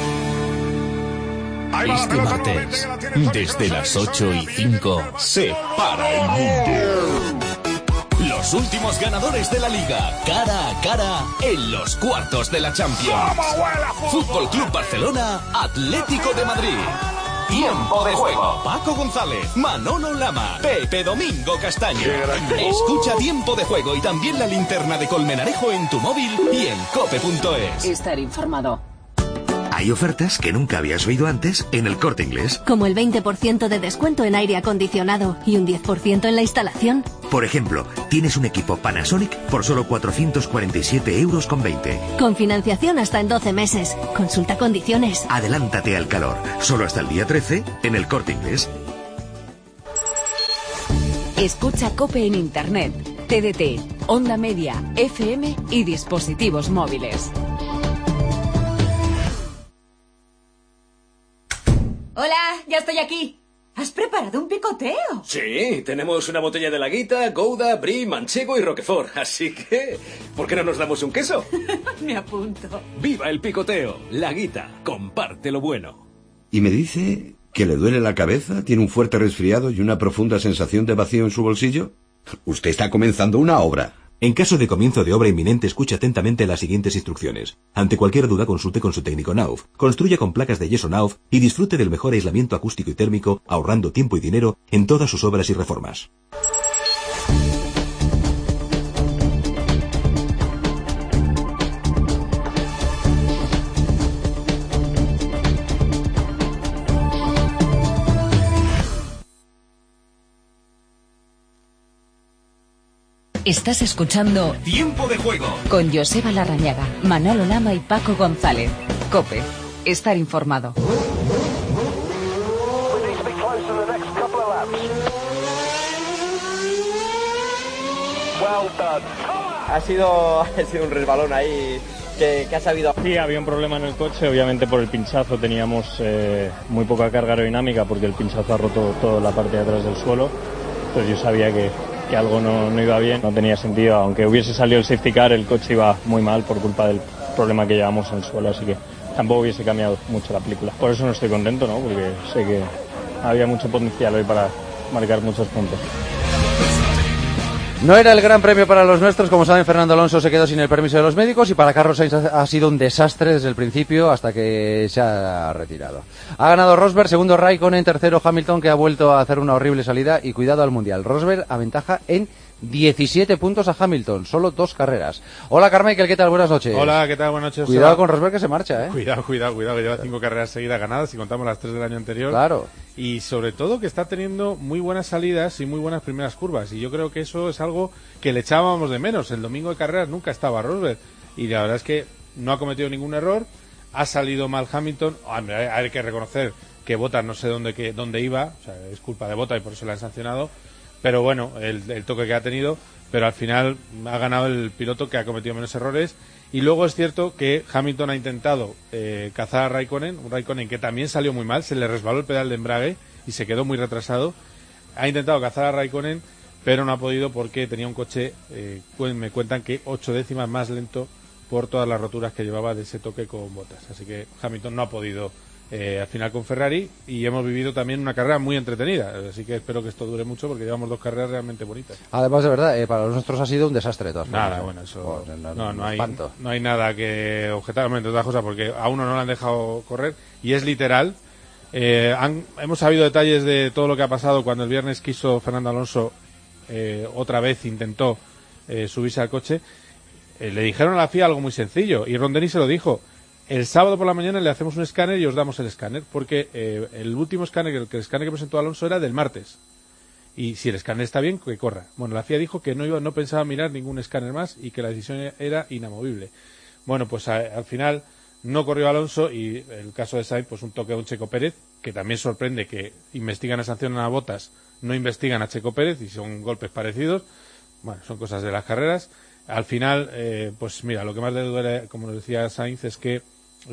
Este martes, desde las 8:05, se para el mundo. Los últimos ganadores de la Liga, cara a cara en los cuartos de la Champions. Fútbol Club Barcelona, Atlético de Madrid. Tiempo de Juego. Paco González, Manolo Lama, Pepe Domingo Castaño. Escucha Tiempo de Juego y también la linterna de Colmenarejo en tu móvil y en cope.es. Estar informado. Hay ofertas que nunca habías oído antes en El Corte Inglés. Como el 20% de descuento en aire acondicionado y un 10% en la instalación. Por ejemplo, tienes un equipo Panasonic por solo 447,20 euros. Con financiación hasta en 12 meses. Consulta condiciones. Adelántate al calor. Solo hasta el día 13 en El Corte Inglés. Escucha COPE en Internet, TDT, Onda Media, FM y dispositivos móviles. Hola, ya estoy aquí. ¿Has preparado un picoteo? Sí, tenemos una botella de Laguita, Gouda, Brie, Manchego y Roquefort. Así que, ¿por qué no nos damos un queso? Me apunto. ¡Viva el picoteo! Laguita, comparte lo bueno. Y me dice que le duele la cabeza, tiene un fuerte resfriado y una profunda sensación de vacío en su bolsillo. Usted está comenzando una obra. En caso de comienzo de obra inminente, escuche atentamente las siguientes instrucciones. Ante cualquier duda, consulte con su técnico Knauf. Construya con placas de yeso Knauf y disfrute del mejor aislamiento acústico y térmico, ahorrando tiempo y dinero en todas sus obras y reformas. Estás escuchando Tiempo de Juego con Joseba Larrañaga, Manolo Lama y Paco González. COPE. Estar informado. Ha sido un resbalón ahí que ha sabido. Sí, había un problema en el coche, obviamente por el pinchazo teníamos muy poca carga aerodinámica porque el pinchazo ha roto toda la parte de atrás del suelo. Entonces yo sabía que algo no iba bien, no tenía sentido, aunque hubiese salido el safety car, el coche iba muy mal por culpa del problema que llevamos en el suelo, así que tampoco hubiese cambiado mucho la película. Por eso no estoy contento, ¿no? Porque sé que había mucho potencial hoy para marcar muchos puntos. No era el gran premio para los nuestros, como saben, Fernando Alonso se quedó sin el permiso de los médicos y para Carlos Sainz ha sido un desastre desde el principio hasta que se ha retirado. Ha ganado Rosberg, segundo Raikkonen, tercero Hamilton, que ha vuelto a hacer una horrible salida y cuidado al Mundial. Rosberg aventaja en 17 puntos a Hamilton, solo 2 carreras. Hola Carmichael, ¿qué tal? Buenas noches. Hola, ¿qué tal? Buenas noches. Cuidado con Rosberg que se marcha, Cuidado, que lleva 5 carreras seguidas ganadas, si contamos las 3 del año anterior. Claro. Y sobre todo que está teniendo muy buenas salidas y muy buenas primeras curvas. Y yo creo que eso es algo que le echábamos de menos. El domingo de carreras nunca estaba Rosberg. Y la verdad es que no ha cometido ningún error. Ha salido mal Hamilton. Hombre, hay que reconocer que Bottas no sé dónde iba. O sea, es culpa de Bottas y por eso le han sancionado. Pero bueno, el toque que ha tenido. Pero al final ha ganado el piloto que ha cometido menos errores. Y luego es cierto que Hamilton ha intentado cazar a Raikkonen, un Raikkonen que también salió muy mal, se le resbaló el pedal de embrague y se quedó muy retrasado. Ha intentado cazar a Raikkonen, pero no ha podido porque tenía un coche, me cuentan que 8 décimas más lento por todas las roturas que llevaba de ese toque con Bottas. Así que Hamilton no ha podido al final con Ferrari y hemos vivido también una carrera muy entretenida. Así que espero que esto dure mucho porque llevamos 2 carreras realmente bonitas. Además, de verdad, para los nuestros ha sido un desastre de todas formas. Nada, bueno, eso no hay nada que objetar, entre otras cosas, porque a uno no le han dejado correr y es literal. Hemos sabido detalles de todo lo que ha pasado cuando el viernes quiso Fernando Alonso otra vez intentó subirse al coche. Le dijeron a la FIA algo muy sencillo y Ron Dennis se lo dijo. El sábado por la mañana le hacemos un escáner y os damos el escáner, porque el último escáner, el escáner que presentó Alonso era del martes. Y si el escáner está bien, que corra. Bueno, la FIA dijo que no pensaba mirar ningún escáner más y que la decisión era inamovible. Bueno, pues al final no corrió Alonso y el caso de Sainz, pues un toque de un Checo Pérez, que también sorprende que investigan y sancionan a Bottas, no investigan a Checo Pérez y son golpes parecidos. Bueno, son cosas de las carreras. Al final, pues mira, lo que más le duele, como nos decía Sainz, es que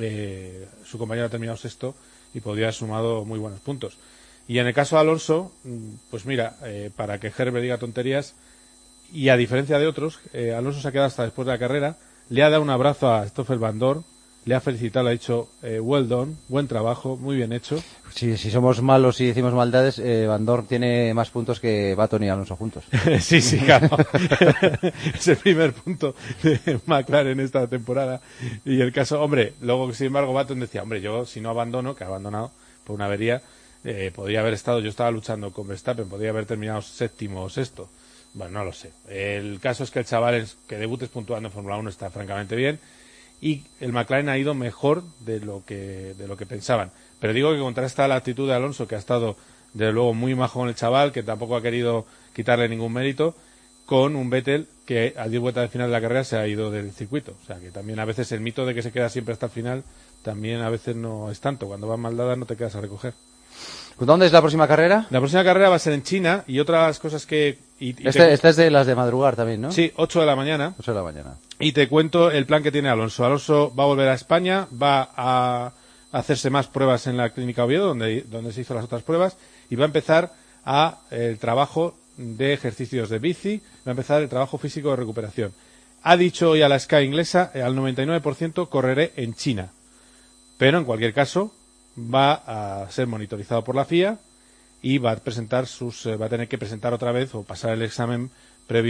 su compañero ha terminado sexto y podría haber sumado muy buenos puntos. Y en el caso de Alonso, pues mira, para que Herbert diga tonterías, y a diferencia de otros, Alonso se ha quedado hasta después de la carrera, le ha dado un abrazo a Stoffel Van Dorn, le ha felicitado, le ha dicho well done, buen trabajo, muy bien hecho. Si somos malos y decimos maldades, Van Dorn tiene más puntos que Button y Alonso juntos. sí, claro. Es el primer punto de McLaren esta temporada. Y el caso, hombre, luego sin embargo Button decía, hombre, yo si no abandono, que ha abandonado por una avería, podría haber estado, yo estaba luchando con Verstappen, podría haber terminado séptimo o sexto. Bueno, no lo sé. El caso es que el chaval que debutes puntuando en Fórmula 1 está francamente bien. Y el McLaren ha ido mejor de lo que pensaban. Pero digo que contrasta la actitud de Alonso, que ha estado desde luego muy majo con el chaval, que tampoco ha querido quitarle ningún mérito, con un Vettel que a 10 vueltas de final de la carrera se ha ido del circuito. O sea que también a veces el mito de que se queda siempre hasta el final también a veces no es tanto. Cuando vas mal dada no te quedas a recoger. ¿Dónde es la próxima carrera? La próxima carrera va a ser en China y otras cosas que... Esta es de las de madrugar también, ¿no? Sí, 8 de la mañana. 8 de la mañana. Y te cuento el plan que tiene Alonso. Alonso va a volver a España, va a hacerse más pruebas en la Clínica Oviedo, donde se hizo las otras pruebas, y va a empezar el trabajo de ejercicios de bici, va a empezar el trabajo físico de recuperación. Ha dicho hoy a la Sky inglesa, al 99% correré en China. Pero en cualquier caso va a ser monitorizado por la FIA y va a tener que presentar otra vez o pasar el examen previo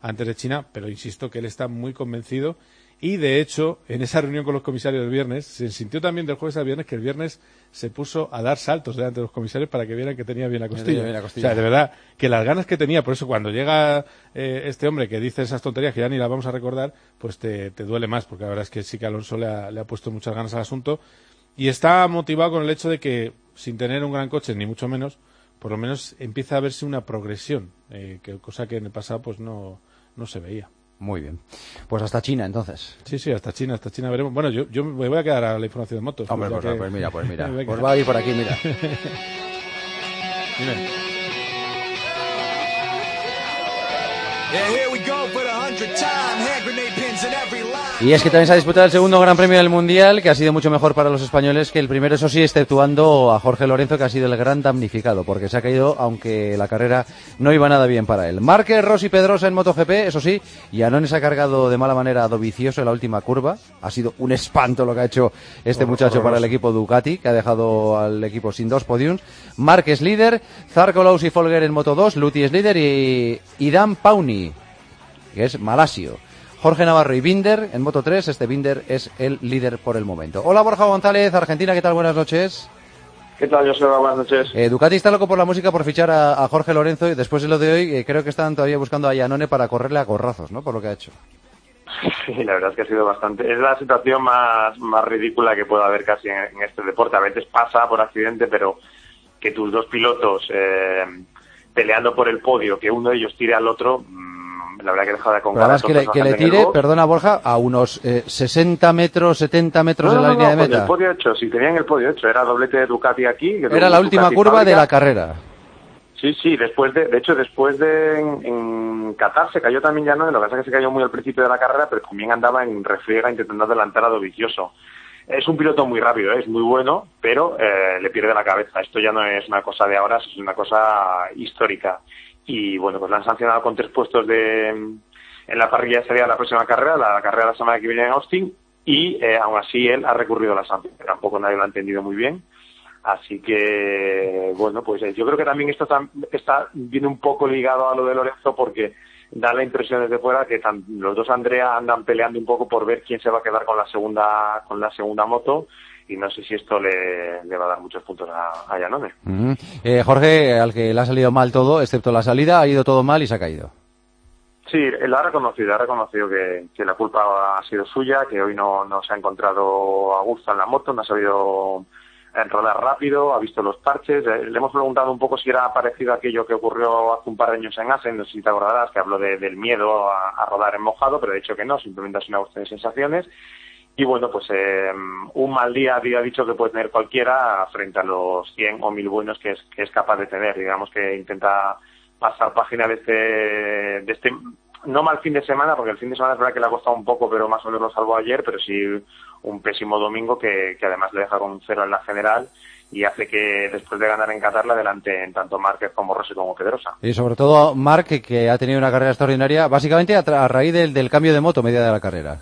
antes de China, pero insisto que él está muy convencido. Y, de hecho, en esa reunión con los comisarios del viernes, se sintió también del jueves al viernes que el viernes se puso a dar saltos delante de los comisarios para que vieran que tenía bien la costilla. O sea, de verdad, que las ganas que tenía, por eso cuando llega este hombre que dice esas tonterías que ya ni las vamos a recordar, pues te duele más, porque la verdad es que sí que Alonso le ha puesto muchas ganas al asunto. Y está motivado con el hecho de que, sin tener un gran coche, ni mucho menos, por lo menos empieza a verse una progresión, cosa que en el pasado pues no se veía. Muy bien. Pues hasta China, entonces. Sí, hasta China veremos. Bueno, yo me voy a quedar a la información de motos. Hombre, pues mira. Pues va a ir por aquí, mira. Dime. Y es que también se ha disputado el segundo Gran Premio del Mundial, que ha sido mucho mejor para los españoles que el primero, eso sí, exceptuando a Jorge Lorenzo, que ha sido el gran damnificado, porque se ha caído, aunque la carrera no iba nada bien para él. Márquez, Rossi, Pedrosa en MotoGP, eso sí, y Iannone se ha cargado de mala manera a Dovizioso en la última curva. Ha sido un espanto lo que ha hecho este muchacho para el equipo Ducati, que ha dejado al equipo sin 2 podiums. Márquez líder, Zarco, Lous y Folger en Moto2, Luti es líder y Dan Pauni, que es malasio. Jorge Navarro y Binder en Moto3, este Binder es el líder por el momento. Hola Borja González, Argentina, ¿qué tal? Buenas noches. ¿Qué tal, Joseba? Buenas noches. Ducati está loco por la música, por fichar a Jorge Lorenzo, y después de lo de hoy creo que están todavía buscando a Iannone para correrle a gorrazos, ¿no? Por lo que ha hecho. Sí, la verdad es que ha sido bastante. Es la situación más ridícula que puede haber casi en este deporte. A veces pasa por accidente, pero que tus dos pilotos peleando por el podio, que uno de ellos tire al otro, la verdad que deja de contar. Además que le tire, perdona Borja, a unos 60 metros, 70 metros de la línea de meta. El podio 8, si tenían el podio 8, era doblete de Ducati aquí. Era la última curva de la carrera. Sí, después de en Qatar se cayó también Iannone, lo que pasa es que se cayó muy al principio de la carrera, pero también andaba en refriega intentando adelantar a Dovizioso. Es un piloto muy rápido, es muy bueno, pero le pierde la cabeza. Esto ya no es una cosa de ahora, es una cosa histórica. Y bueno, pues la han sancionado con 3 puestos en la parrilla. Sería la próxima carrera, la carrera de la semana que viene en Austin, y aún así él ha recurrido a la sanción. Tampoco nadie lo ha entendido muy bien. Así que, bueno, pues yo creo que también esto viene un poco ligado a lo de Lorenzo, porque da la impresión desde fuera que los dos Andrea andan peleando un poco por ver quién se va a quedar con la segunda moto, y no sé si esto le va a dar muchos puntos a Iannone. Jorge, al que le ha salido mal todo, excepto la salida, ha ido todo mal y se ha caído. Sí, él ha reconocido que la culpa ha sido suya, que hoy no se ha encontrado a gusto en la moto, no ha sabido rodar rápido, ha visto los parches. Le hemos preguntado un poco si era parecido a aquello que ocurrió hace un par de años en Assen, no sé si te acordarás, que habló del miedo a rodar en mojado, pero ha dicho que no, simplemente es una cuestión de sensaciones. Y bueno, pues un mal día había dicho que puede tener cualquiera frente a los 100 o 1000 buenos que es capaz de tener. Digamos que intenta pasar página de este no mal fin de semana, porque el fin de semana es verdad que le ha costado un poco, pero más o menos lo salvó ayer, pero sí un pésimo domingo que además le deja con 0 en la general y hace que después de ganar en Qatar le adelante en tanto Márquez como Rossi como Pedrosa. Y sobre todo Márquez, que ha tenido una carrera extraordinaria, básicamente a raíz del cambio de moto media de la carrera.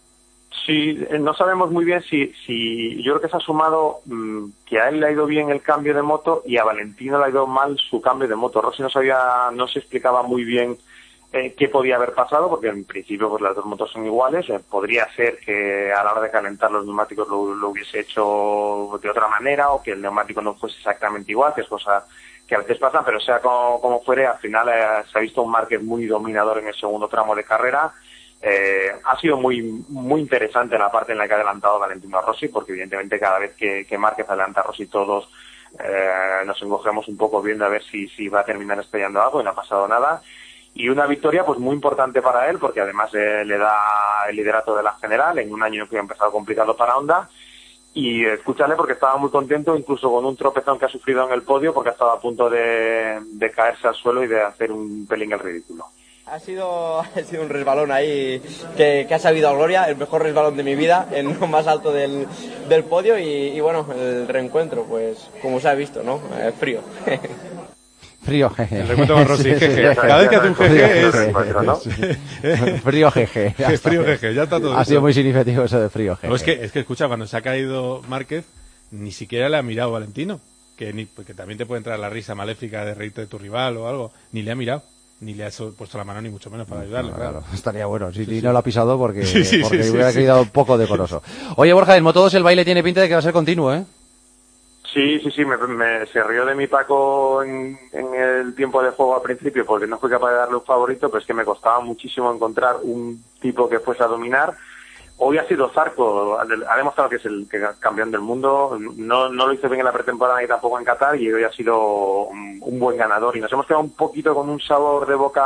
Sí, no sabemos muy bien si yo creo que se ha sumado que a él le ha ido bien el cambio de moto y a Valentino le ha ido mal su cambio de moto. Rossi no se explicaba muy bien qué podía haber pasado, porque en principio pues las dos motos son iguales. Podría ser que a la hora de calentar los neumáticos lo hubiese hecho de otra manera, o que el neumático no fuese exactamente igual, que es cosa que a veces pasa, pero sea como fuere, al final se ha visto un Márquez muy dominador en el segundo tramo de carrera. Ha sido muy muy interesante la parte en la que ha adelantado Valentino a Rossi, porque evidentemente cada vez que Márquez adelanta a Rossi todos nos encogemos un poco viendo a ver si va a terminar estrellando algo, y no ha pasado nada. Y una victoria pues muy importante para él, porque además le da el liderato de la general en un año que ha empezado complicado para Honda. Y escúchale, porque estaba muy contento, incluso con un tropezón que ha sufrido en el podio, porque ha estado a punto de caerse al suelo y de hacer un pelín el ridículo. Ha sido un resbalón ahí que ha sabido a gloria, el mejor resbalón de mi vida, en lo más alto del podio, y bueno, el reencuentro, pues como se ha visto, ¿no? Frío. Frío, jeje. El reencuentro con Rossi, jeje. Cada vez que hace un jeje es... Frío, jeje. Frío, jeje, ya está todo. Ha sido muy significativo eso de frío, jeje. No, es que escucha, cuando se ha caído Márquez, ni siquiera le ha mirado Valentino, porque también te puede entrar la risa maléfica de reírte de tu rival o algo, ni le ha mirado. ni le ha puesto la mano ni mucho menos para ayudarle. Claro. Estaría bueno, si no lo ha pisado porque hubiera quedado poco decoroso. Oye, Borja, en Moto2 el baile tiene pinta de que va a ser continuo, ¿eh? Sí, se rió de mi Paco en el tiempo de juego al principio porque no fui capaz de darle un favorito, pero es que me costaba muchísimo encontrar un tipo que fuese a dominar. Hoy ha sido Zarco, ha demostrado que es el campeón del mundo, no lo hizo bien en la pretemporada ni tampoco en Qatar, y hoy ha sido un buen ganador, y nos hemos quedado un poquito con un sabor de boca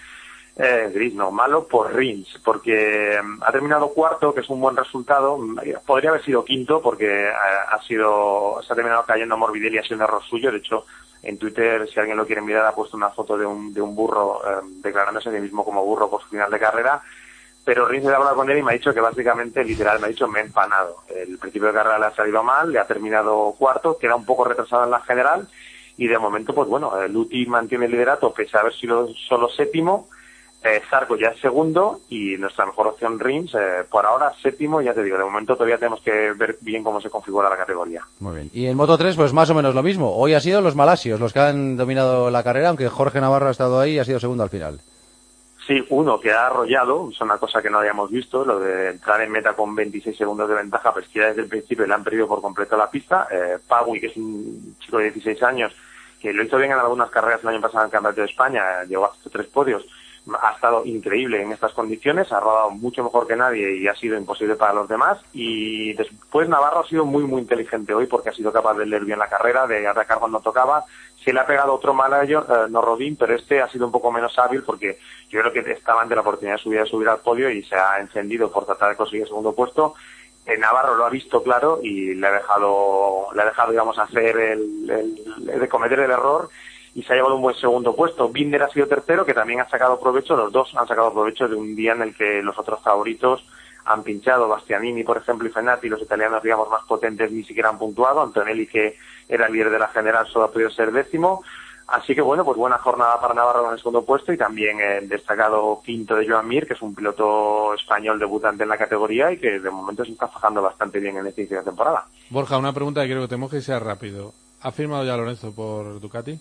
malo por Rins, porque ha terminado cuarto, que es un buen resultado. Podría haber sido quinto porque se ha terminado cayendo a Morbidelli, ha sido un error suyo. De hecho, en Twitter, si alguien lo quiere mirar, ha puesto una foto de un burro declarándose a sí mismo como burro por su final de carrera. Pero Rins he hablado con él y me ha dicho que básicamente, literal, me ha dicho, me he empanado. El principio de carrera le ha salido mal, le ha terminado cuarto, queda un poco retrasado en la general, y de momento, pues bueno, Luti mantiene el liderato, pese a haber sido solo séptimo. Zarco ya es segundo, y nuestra mejor opción Rins, por ahora séptimo. Ya te digo, de momento todavía tenemos que ver bien cómo se configura la categoría. Muy bien. Y en Moto3, pues más o menos lo mismo. Hoy ha sido los malasios los que han dominado la carrera, aunque Jorge Navarro ha estado ahí y ha sido segundo al final. Sí, uno que ha arrollado, es una cosa que no habíamos visto, lo de entrar en meta con 26 segundos de ventaja, pues que ya desde el principio le han perdido por completo la pista. Pagui, que es un chico de 16 años, que lo hizo bien en algunas carreras el año pasado en el Campeonato de España, llegó hasta 3 podios, ha estado increíble en estas condiciones, ha rodado mucho mejor que nadie y ha sido imposible para los demás. Y después Navarro ha sido muy muy inteligente hoy, porque ha sido capaz de leer bien la carrera, de atacar cuando tocaba. Se le ha pegado otro malayo, no Rodín, pero este ha sido un poco menos hábil, porque yo creo que estaba ante la oportunidad de subir al podio y se ha encendido por tratar de conseguir el segundo puesto. Navarro lo ha visto claro y le ha dejado digamos, hacer de cometer el error, y se ha llevado un buen segundo puesto. Binder ha sido tercero, que también ha sacado provecho, los dos han sacado provecho de un día en el que los otros favoritos han pinchado. Bastianini, por ejemplo, y Fenati, los italianos, digamos, más potentes, ni siquiera han puntuado. Antonelli, que era el líder de la general, solo ha podido ser décimo. Así que bueno, pues buena jornada para Navarro en el segundo puesto, y también el destacado quinto de Joan Mir, que es un piloto español debutante en la categoría y que de momento se está fajando bastante bien en este inicio de temporada. Borja, una pregunta que quiero que te mojes y sea rápido. ¿Ha firmado ya Lorenzo por Ducati?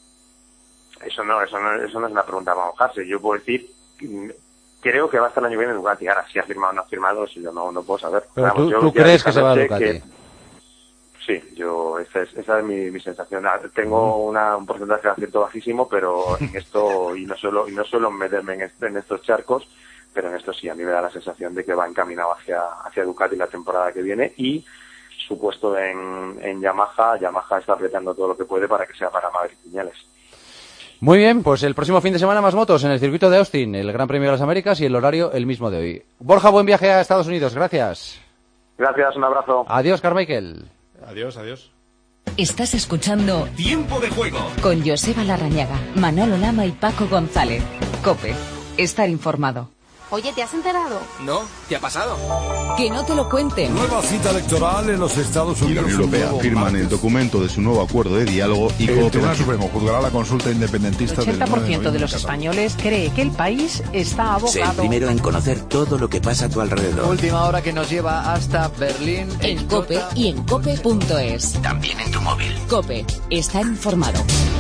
Eso no es una pregunta para mojarse. Yo puedo decir, creo que va a estar el año que viene en Ducati. Ahora, si ha firmado o no ha firmado, si yo no puedo saber. Pero vamos, ¿tú crees que se va a Ducati? Sí, esa es mi sensación. Tengo un porcentaje de acierto bajísimo, pero en esto, y no suelo meterme en estos charcos, pero en esto sí, a mí me da la sensación de que va encaminado hacia Ducati la temporada que viene. Y su puesto en Yamaha está apretando todo lo que puede para que sea para Maverick Viñales. Muy bien, pues el próximo fin de semana más motos en el circuito de Austin, el Gran Premio de las Américas, y el horario el mismo de hoy. Borja, buen viaje a Estados Unidos, gracias. Gracias, un abrazo. Adiós, Carmichael. Adiós. Estás escuchando Tiempo de Juego con Joseba Larrañaga, Manolo Lama y Paco González. COPE, estar informado. Oye, ¿te has enterado? No, ¿qué ha pasado? Que no te lo cuenten. Nueva cita electoral en los Estados Unidos. Y la Unión Europea firman el documento de su nuevo acuerdo de diálogo y cooperación. El Tribunal Supremo juzgará la consulta independentista del 80% de los españoles cree que el país está abocado. Sé el primero en conocer todo lo que pasa a tu alrededor. Última hora que nos lleva hasta Berlín. En COPE y en COPE.es. También en tu móvil. COPE, estar informado.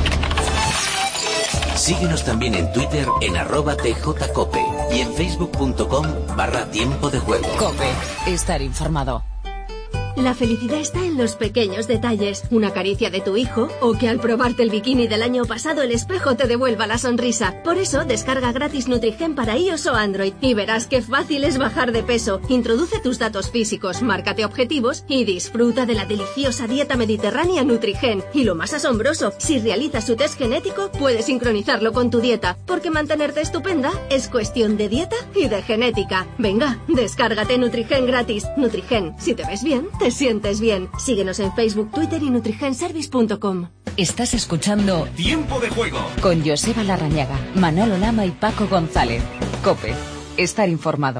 Síguenos también en Twitter en @tjcope y en facebook.com/tiempo de juego. COPE, estar informado. La felicidad está en los pequeños detalles. Una caricia de tu hijo, o que al probarte el bikini del año pasado el espejo te devuelva la sonrisa. Por eso, descarga gratis Nutrigen para iOS o Android y verás qué fácil es bajar de peso. Introduce tus datos físicos, márcate objetivos y disfruta de la deliciosa dieta mediterránea Nutrigen. Y lo más asombroso, si realizas su test genético, puedes sincronizarlo con tu dieta, porque mantenerte estupenda es cuestión de dieta y de genética. Venga, descárgate Nutrigen gratis. Nutrigen, si te ves bien, te sientes bien. Síguenos en Facebook, Twitter y nutrigenservice.com. Estás escuchando Tiempo de Juego con Joseba Larrañaga, Manolo Lama y Paco González. COPE, estar informado.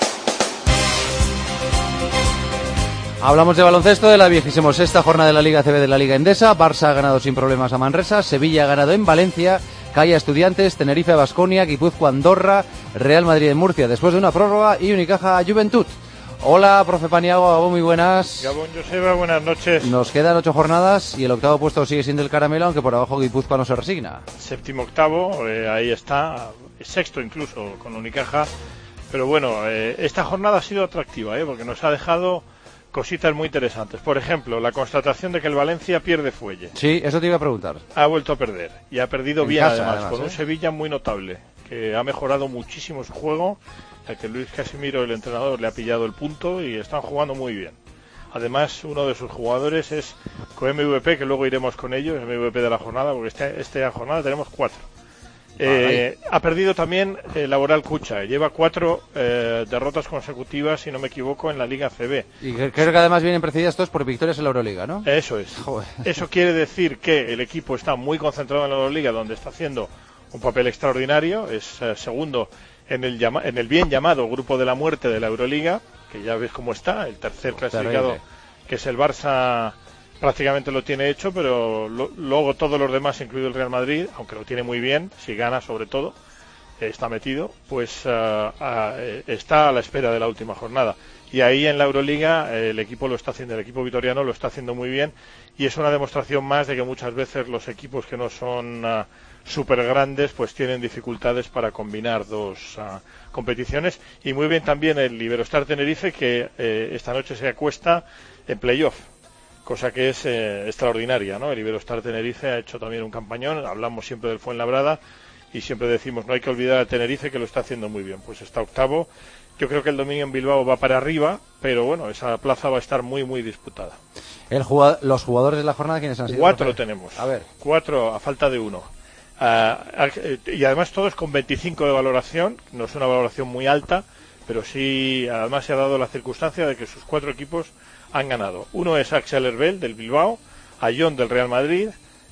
Hablamos de baloncesto, de la 26ª jornada de la Liga CB de la Liga Endesa. Barça ha ganado sin problemas a Manresa, Sevilla ha ganado en Valencia, Calla Estudiantes, Tenerife Baskonia, Guipúzcoa Andorra, Real Madrid en Murcia después de una prórroga y Unicaja Juventud. Hola, profe Paniagua, Gabón, muy buenas. Gabón, Joseba, buenas noches. Nos quedan 8 jornadas y el octavo puesto sigue siendo el caramelo, aunque por abajo Guipúzcoa no se resigna. Séptimo, octavo, ahí está, sexto incluso con Unicaja. Pero bueno, esta jornada ha sido atractiva, porque nos ha dejado cositas muy interesantes. Por ejemplo, la constatación de que el Valencia pierde fuelle. Sí, eso te iba a preguntar. Ha vuelto a perder y ha perdido en bien casa, además, con un Sevilla muy notable, que ha mejorado muchísimo su juego. A que Luis Casimiro, el entrenador, le ha pillado el punto y están jugando muy bien. Además, uno de sus jugadores es co-MVP, que luego iremos con ellos, el MVP de la jornada, porque esta jornada tenemos 4. Ha perdido también Laboral Cucha, lleva 4 derrotas consecutivas, si no me equivoco, en la Liga CB. Y creo que además vienen precedidas todos por victorias en la Euroliga, ¿no? Eso es. Joder. Eso quiere decir que el equipo está muy concentrado en la Euroliga, donde está haciendo un papel extraordinario, es segundo en el bien llamado grupo de la muerte de la Euroliga, que ya ves cómo está, el tercer clasificado, que es el Barça, prácticamente lo tiene hecho, pero luego todos los demás, incluido el Real Madrid, aunque lo tiene muy bien, si gana sobre todo, está metido, pues está a la espera de la última jornada. Y ahí en la Euroliga el equipo lo está haciendo, el equipo vitoriano lo está haciendo muy bien, y es una demostración más de que muchas veces los equipos que no son súper grandes pues tienen dificultades para combinar dos competiciones. Y muy bien también el Iberostar Tenerife, que esta noche se acuesta en playoff, cosa que es extraordinaria, ¿no? El Iberostar Tenerife ha hecho también un campañón, hablamos siempre del Fuenlabrada y siempre decimos no hay que olvidar a Tenerife, que lo está haciendo muy bien, pues está octavo. Yo creo que el domingo en Bilbao va para arriba, pero bueno, esa plaza va a estar muy muy disputada. Los jugadores de la jornada, ¿quiénes han sido? 4 tenemos, a ver. 4 a falta de 1. Y además todos con 25 de valoración, no es una valoración muy alta, pero sí, además se ha dado la circunstancia de que sus 4 equipos han ganado. Uno es Axel Herbel del Bilbao, Ayón del Real Madrid,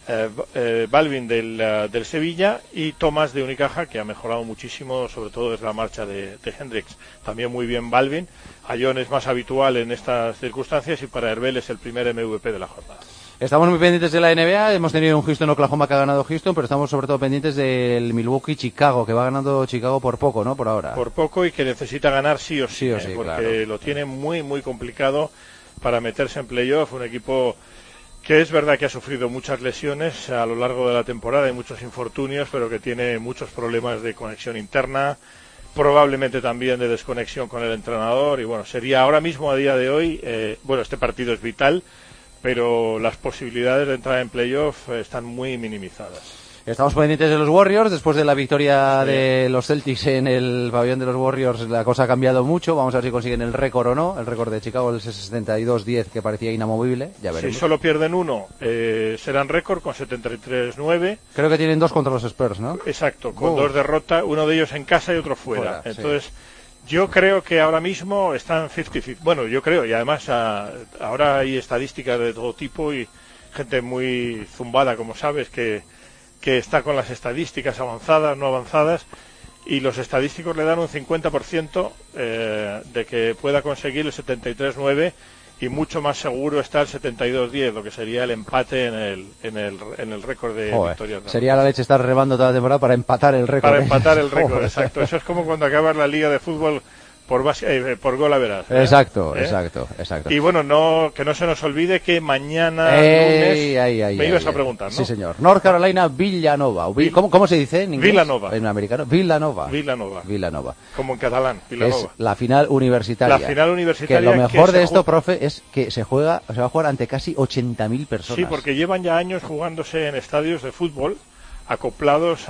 Balvin del Sevilla y Tomás de Unicaja, que ha mejorado muchísimo, sobre todo desde la marcha de Hendricks. También muy bien Balvin. Ayón es más habitual en estas circunstancias y para Herbel es el primer MVP de la jornada. Estamos muy pendientes de la NBA, hemos tenido un Houston Oklahoma que ha ganado Houston, pero estamos sobre todo pendientes del Milwaukee Chicago, que va ganando Chicago por poco, ¿no? Por ahora. Por poco, y que necesita ganar sí o sí, sí, porque claro. Lo tiene muy muy complicado para meterse en playoff. Un equipo que es verdad que ha sufrido muchas lesiones a lo largo de la temporada y muchos infortunios, pero que tiene muchos problemas de conexión interna, probablemente también de desconexión con el entrenador, y bueno, sería ahora mismo, a día de hoy, este partido es vital, pero las posibilidades de entrar en playoff están muy minimizadas. Estamos pendientes de los Warriors, después de la victoria de los Celtics en el pabellón de los Warriors, la cosa ha cambiado mucho, vamos a ver si consiguen el récord o no, el récord de Chicago, el 72-10, que parecía inamovible, ya veremos. Si solo pierden uno, serán récord con 73-9. Creo que tienen 2 contra los Spurs, ¿no? Exacto, con 2 derrotas, uno de ellos en casa y otro fuera. Entonces, sí. Yo creo que ahora mismo están 50-50. Bueno, yo creo, y además ahora hay estadísticas de todo tipo y gente muy zumbada, como sabes, que está con las estadísticas avanzadas, no avanzadas, y los estadísticos le dan un 50% de que pueda conseguir el 73-9, y mucho más seguro está el 72-10, lo que sería el empate en el récord de victorias. Sería la leche estar remando toda la temporada para empatar el récord. Para empatar el récord, exacto. Eso es como cuando acabas la liga de fútbol por gol a verás. Exacto. Y bueno, que no se nos olvide que mañana lunes me ibas a preguntar, ¿no? Sí, señor. North Carolina Villanova. ¿Cómo se dice en inglés? Villanova. En americano. Villanova. Como en catalán. Villanova. Es la final universitaria. Que lo mejor de esto, profe, es que se va a jugar ante casi 80.000 personas. Sí, porque llevan ya años jugándose en estadios de fútbol acoplados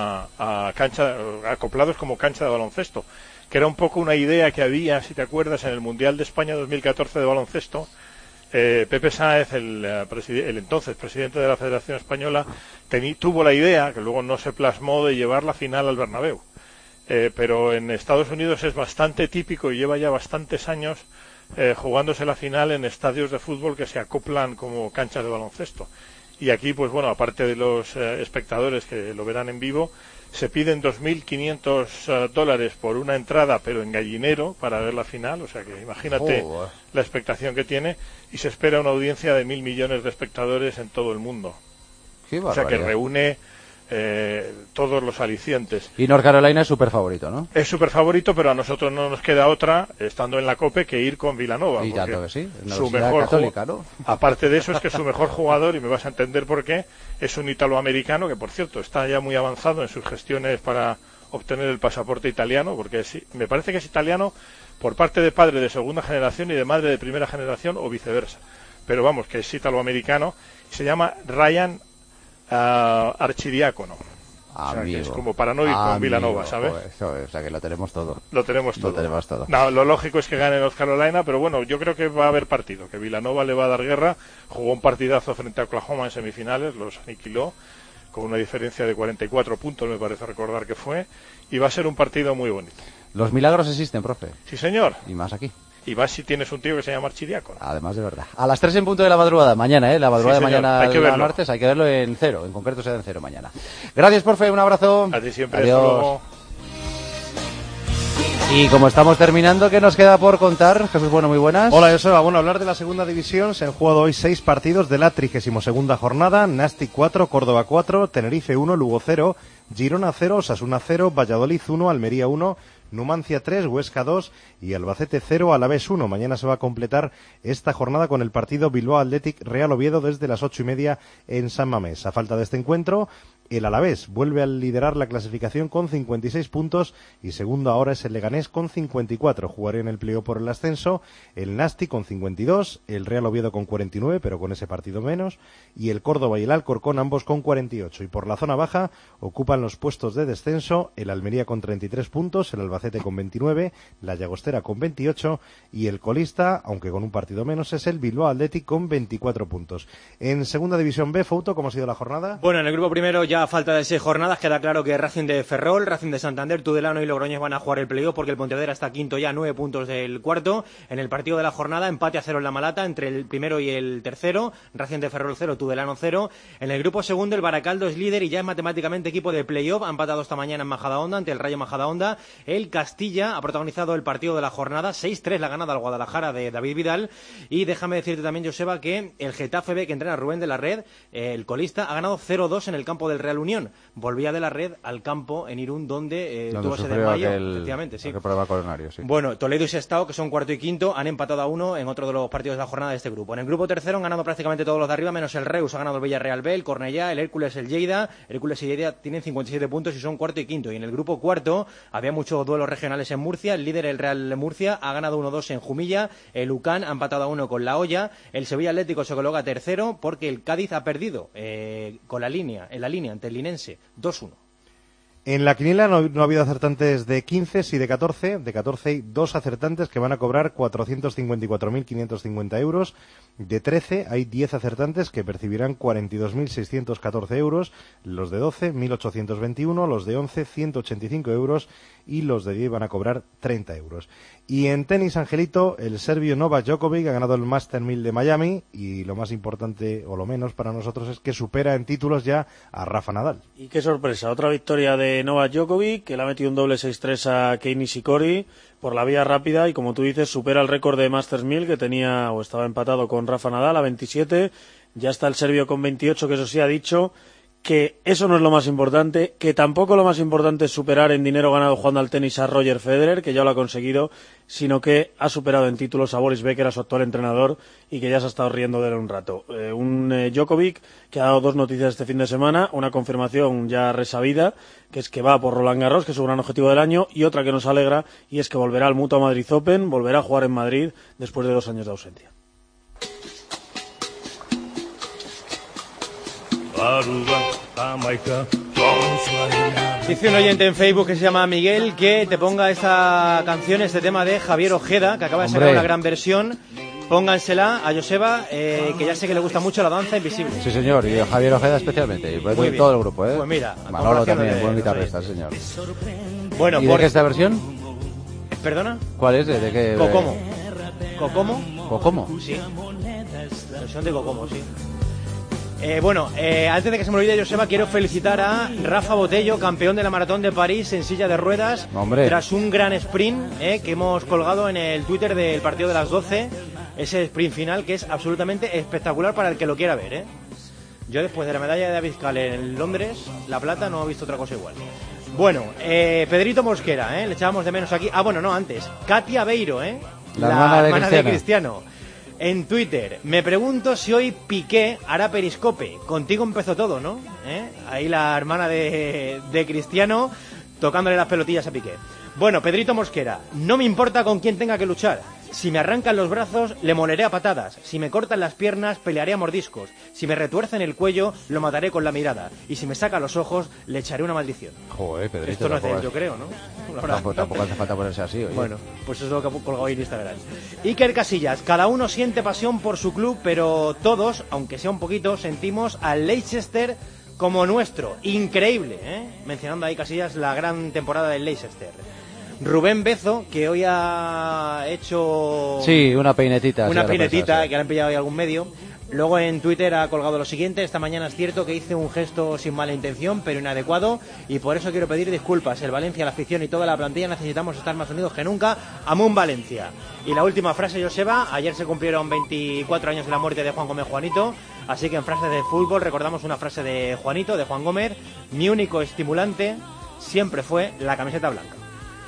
acoplados como cancha de baloncesto, que era un poco una idea que había, si te acuerdas, en el Mundial de España 2014 de baloncesto. Pepe Sáez, el entonces presidente de la Federación Española, tuvo la idea, que luego no se plasmó, de llevar la final al Bernabéu. Pero en Estados Unidos es bastante típico y lleva ya bastantes años jugándose la final en estadios de fútbol que se acoplan como canchas de baloncesto. Y aquí, pues bueno, aparte de los espectadores que lo verán en vivo, se piden $2.500 por una entrada, pero en gallinero, para ver la final. O sea que imagínate la expectación que tiene, y se espera una audiencia de 1.000 millones de espectadores en todo el mundo. Qué o sea que reúne todos los alicientes. Y North Carolina es súper favorito, ¿no? Es súper favorito, pero a nosotros no nos queda otra, estando en la COPE, que ir con Villanova. Y ya que sí, su mejor católica, ¿no? Aparte de eso, es que su mejor jugador, y me vas a entender por qué, es un italoamericano que, por cierto, está ya muy avanzado en sus gestiones para obtener el pasaporte italiano, porque me parece que es italiano por parte de padre de segunda generación y de madre de primera generación, o viceversa. Pero vamos, que es italoamericano, se llama Ryan Archidiácono. O sea, que es como para no ir con Villanova, ¿sabes? O sea, que lo tenemos todo. Lo tenemos todo. No, lo lógico es que gane North Carolina, pero bueno, yo creo que va a haber partido, que Villanova le va a dar guerra. Jugó un partidazo frente a Oklahoma en semifinales, los aniquiló con una diferencia de 44 puntos, me parece recordar que fue, y va a ser un partido muy bonito. Los milagros existen, profe. Sí, señor. Y más aquí. Y más si tienes un tío que se llama Archidiácono. Además de verdad. A las 3 en punto de la madrugada, mañana, la madrugada de mañana al martes, hay que verlo en 0, en concreto será en 0 mañana. Gracias, profe, un abrazo. A ti siempre. Adiós. Y como estamos terminando, ¿qué nos queda por contar? Jesús Bueno, muy buenas. Hola, Joseba. Bueno, hablar de la segunda división. Se han jugado hoy 6 partidos de la 32ª jornada. Nástic 4, Córdoba 4, Tenerife 1, Lugo 0, Girona 0, Osasuna 0, Valladolid 1, Almería 1, Numancia 3, Huesca 2 y Albacete 0, Alavés 1. Mañana se va a completar esta jornada con el partido Bilbao Athletic Real Oviedo desde las 8:30 en San Mamés. A falta de este encuentro, el Alavés vuelve a liderar la clasificación con 56 puntos y segundo ahora es el Leganés con 54. Jugaré en el playoff por el ascenso, el Nasti con 52, el Real Oviedo con 49, pero con ese partido menos, y el Córdoba y el Alcorcón ambos con 48. Y por la zona baja ocupan los puestos de descenso el Almería con 33 puntos, el Albacete con 29, la Llagostera con 28 y el colista, aunque con un partido menos, es el Bilbao Athletic con 24 puntos. En segunda división B, Fouto, ¿cómo ha sido la jornada? Bueno, en el grupo primero ya a falta de 6 jornadas queda claro que Racing de Ferrol, Racing de Santander, Tudelano y Logroñés van a jugar el playoff porque el Pontevedra está quinto ya, 9 puntos del cuarto. En el partido de la jornada, empate a 0 en la Malata entre el primero y el tercero, Racing de Ferrol 0, Tudelano 0. En el grupo segundo, el Baracaldo es líder y ya es matemáticamente equipo de playoff, ha empatado esta mañana en Majadahonda ante el Rayo Majadahonda. El Castilla ha protagonizado el partido de la jornada, 6-3 la ganada al Guadalajara de David Vidal. Y déjame decirte también, Joseba, que el Getafe B, que entrena Rubén de la Red, el colista, ha ganado 0-2 en el campo del Real Unión. Volvía de la Red al campo en Irún, donde tuvo ese desmayo. Efectivamente, sí. Coronario, sí. Bueno, Toledo y Sestao, que son cuarto y quinto, han empatado a 1 en otro de los partidos de la jornada de este grupo. En el grupo tercero han ganado prácticamente todos los de arriba, menos el Reus, ha ganado el Villarreal B, el Cornellá, el Hércules, el Lleida. Hércules y Lleida tienen 57 puntos y son cuarto y quinto. Y en el grupo cuarto había muchos duelos regionales en Murcia. El líder, el Real Murcia, ha ganado 1-2 en Jumilla. El UCAN ha empatado a 1 con La Hoya. El Sevilla Atlético se coloca tercero porque el Cádiz ha perdido en la línea ante el Linense 2-1. En la quiniela no ha habido acertantes de 15, sí de 14. De 14 hay 2 acertantes que van a cobrar 454.550 euros. De 13 hay 10 acertantes que percibirán 42.614 euros. Los de 12, 1.821. Los de 11, 185 euros. Y los de 10 van a cobrar 30 euros. Y en tenis, Angelito, el serbio Novak Djokovic ha ganado el Master 1000 de Miami y lo más importante, o lo menos para nosotros, es que supera en títulos ya a Rafa Nadal. Y qué sorpresa, otra victoria de Novak Djokovic, que le ha metido un doble 6-3 a Kei Nishikori por la vía rápida y, como tú dices, supera el récord de Masters 1000 que tenía o estaba empatado con Rafa Nadal a 27. Ya está el serbio con 28, que eso sí ha dicho que eso no es lo más importante, que tampoco lo más importante es superar en dinero ganado jugando al tenis a Roger Federer, que ya lo ha conseguido, sino que ha superado en títulos a Boris Becker, a su actual entrenador, y que ya se ha estado riendo de él un rato. Un Djokovic que ha dado 2 noticias este fin de semana, una confirmación ya resabida, que es que va por Roland Garros, que es su gran objetivo del año, y otra que nos alegra, y es que volverá al Mutua Madrid Open, volverá a jugar en Madrid después de 2 años de ausencia. Dice un oyente en Facebook que se llama Miguel que te ponga esta canción, este tema de Javier Ojeda, que acaba de sacar una gran versión. Póngansela a Joseba, que ya sé que le gusta mucho la danza invisible. Sí, señor, y a Javier Ojeda especialmente, y todo el grupo, ¿eh? Pues mira, Manolo también, buen guitarrista, sí, señor. Bueno, ¿y de qué es esta versión? ¿Perdona? ¿Cuál es? ¿De qué? Cocomo. ¿Cocomo? ¿Cocomo? Sí. Versión de Cocomo, sí. Antes de que se me olvide, Joseba, quiero felicitar a Rafa Botello, campeón de la Maratón de París en silla de ruedas, tras un gran sprint que hemos colgado en el Twitter del partido de las 12, ese sprint final que es absolutamente espectacular para el que lo quiera ver. Yo después de la medalla de Abascal en Londres, la plata, no he visto otra cosa igual. Bueno, Pedrito Mosquera, le echábamos de menos aquí. Ah, bueno, no, antes. Katia Beiro, la hermana de Cristiano. En Twitter, me pregunto si hoy Piqué hará periscope. Contigo empezó todo, ¿no? Ahí la hermana de Cristiano tocándole las pelotillas a Piqué. Bueno, Pedrito Mosquera, no me importa con quién tenga que luchar. Si me arrancan los brazos, le moleré a patadas. Si me cortan las piernas, pelearé a mordiscos. Si me retuercen el cuello, lo mataré con la mirada. Y si me saca los ojos, le echaré una maldición. Joder, Pedrito. Esto no es de él, yo creo, ¿no? Tampoco hace falta ponerse así, oye. Bueno, pues eso es lo que ha colgado hoy en Instagram. Iker Casillas, cada uno siente pasión por su club, pero todos, aunque sea un poquito, sentimos al Leicester como nuestro. Increíble, mencionando ahí Casillas la gran temporada del Leicester. Rubén Bezo, que hoy ha hecho... Sí, una peinetita. Una peinetita, que le han pillado ahí algún medio. Luego en Twitter ha colgado lo siguiente: esta mañana es cierto que hice un gesto sin mala intención, pero inadecuado, y por eso quiero pedir disculpas. El Valencia, la afición y toda la plantilla necesitamos estar más unidos que nunca. Amun Valencia. Y la última frase, Joseba: ayer se cumplieron 24 años de la muerte de Juan Gómez Juanito, así que en frases de fútbol recordamos una frase de Juanito, de Juan Gómez: mi único estimulante siempre fue la camiseta blanca.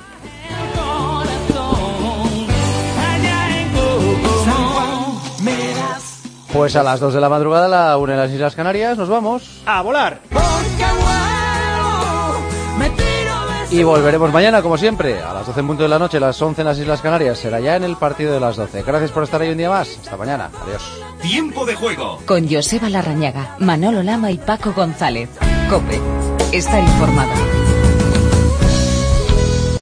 Pues a las 2 de la madrugada, la 1 en las Islas Canarias, nos vamos a volar. Y volveremos mañana, como siempre, a las 12 en punto de la noche, las 11 en las Islas Canarias. Será ya en el partido de las 12. Gracias por estar ahí un día más. Hasta mañana. Adiós. Tiempo de juego. Con Joseba Larrañaga, Manolo Lama y Paco González. COPE. Estar informado.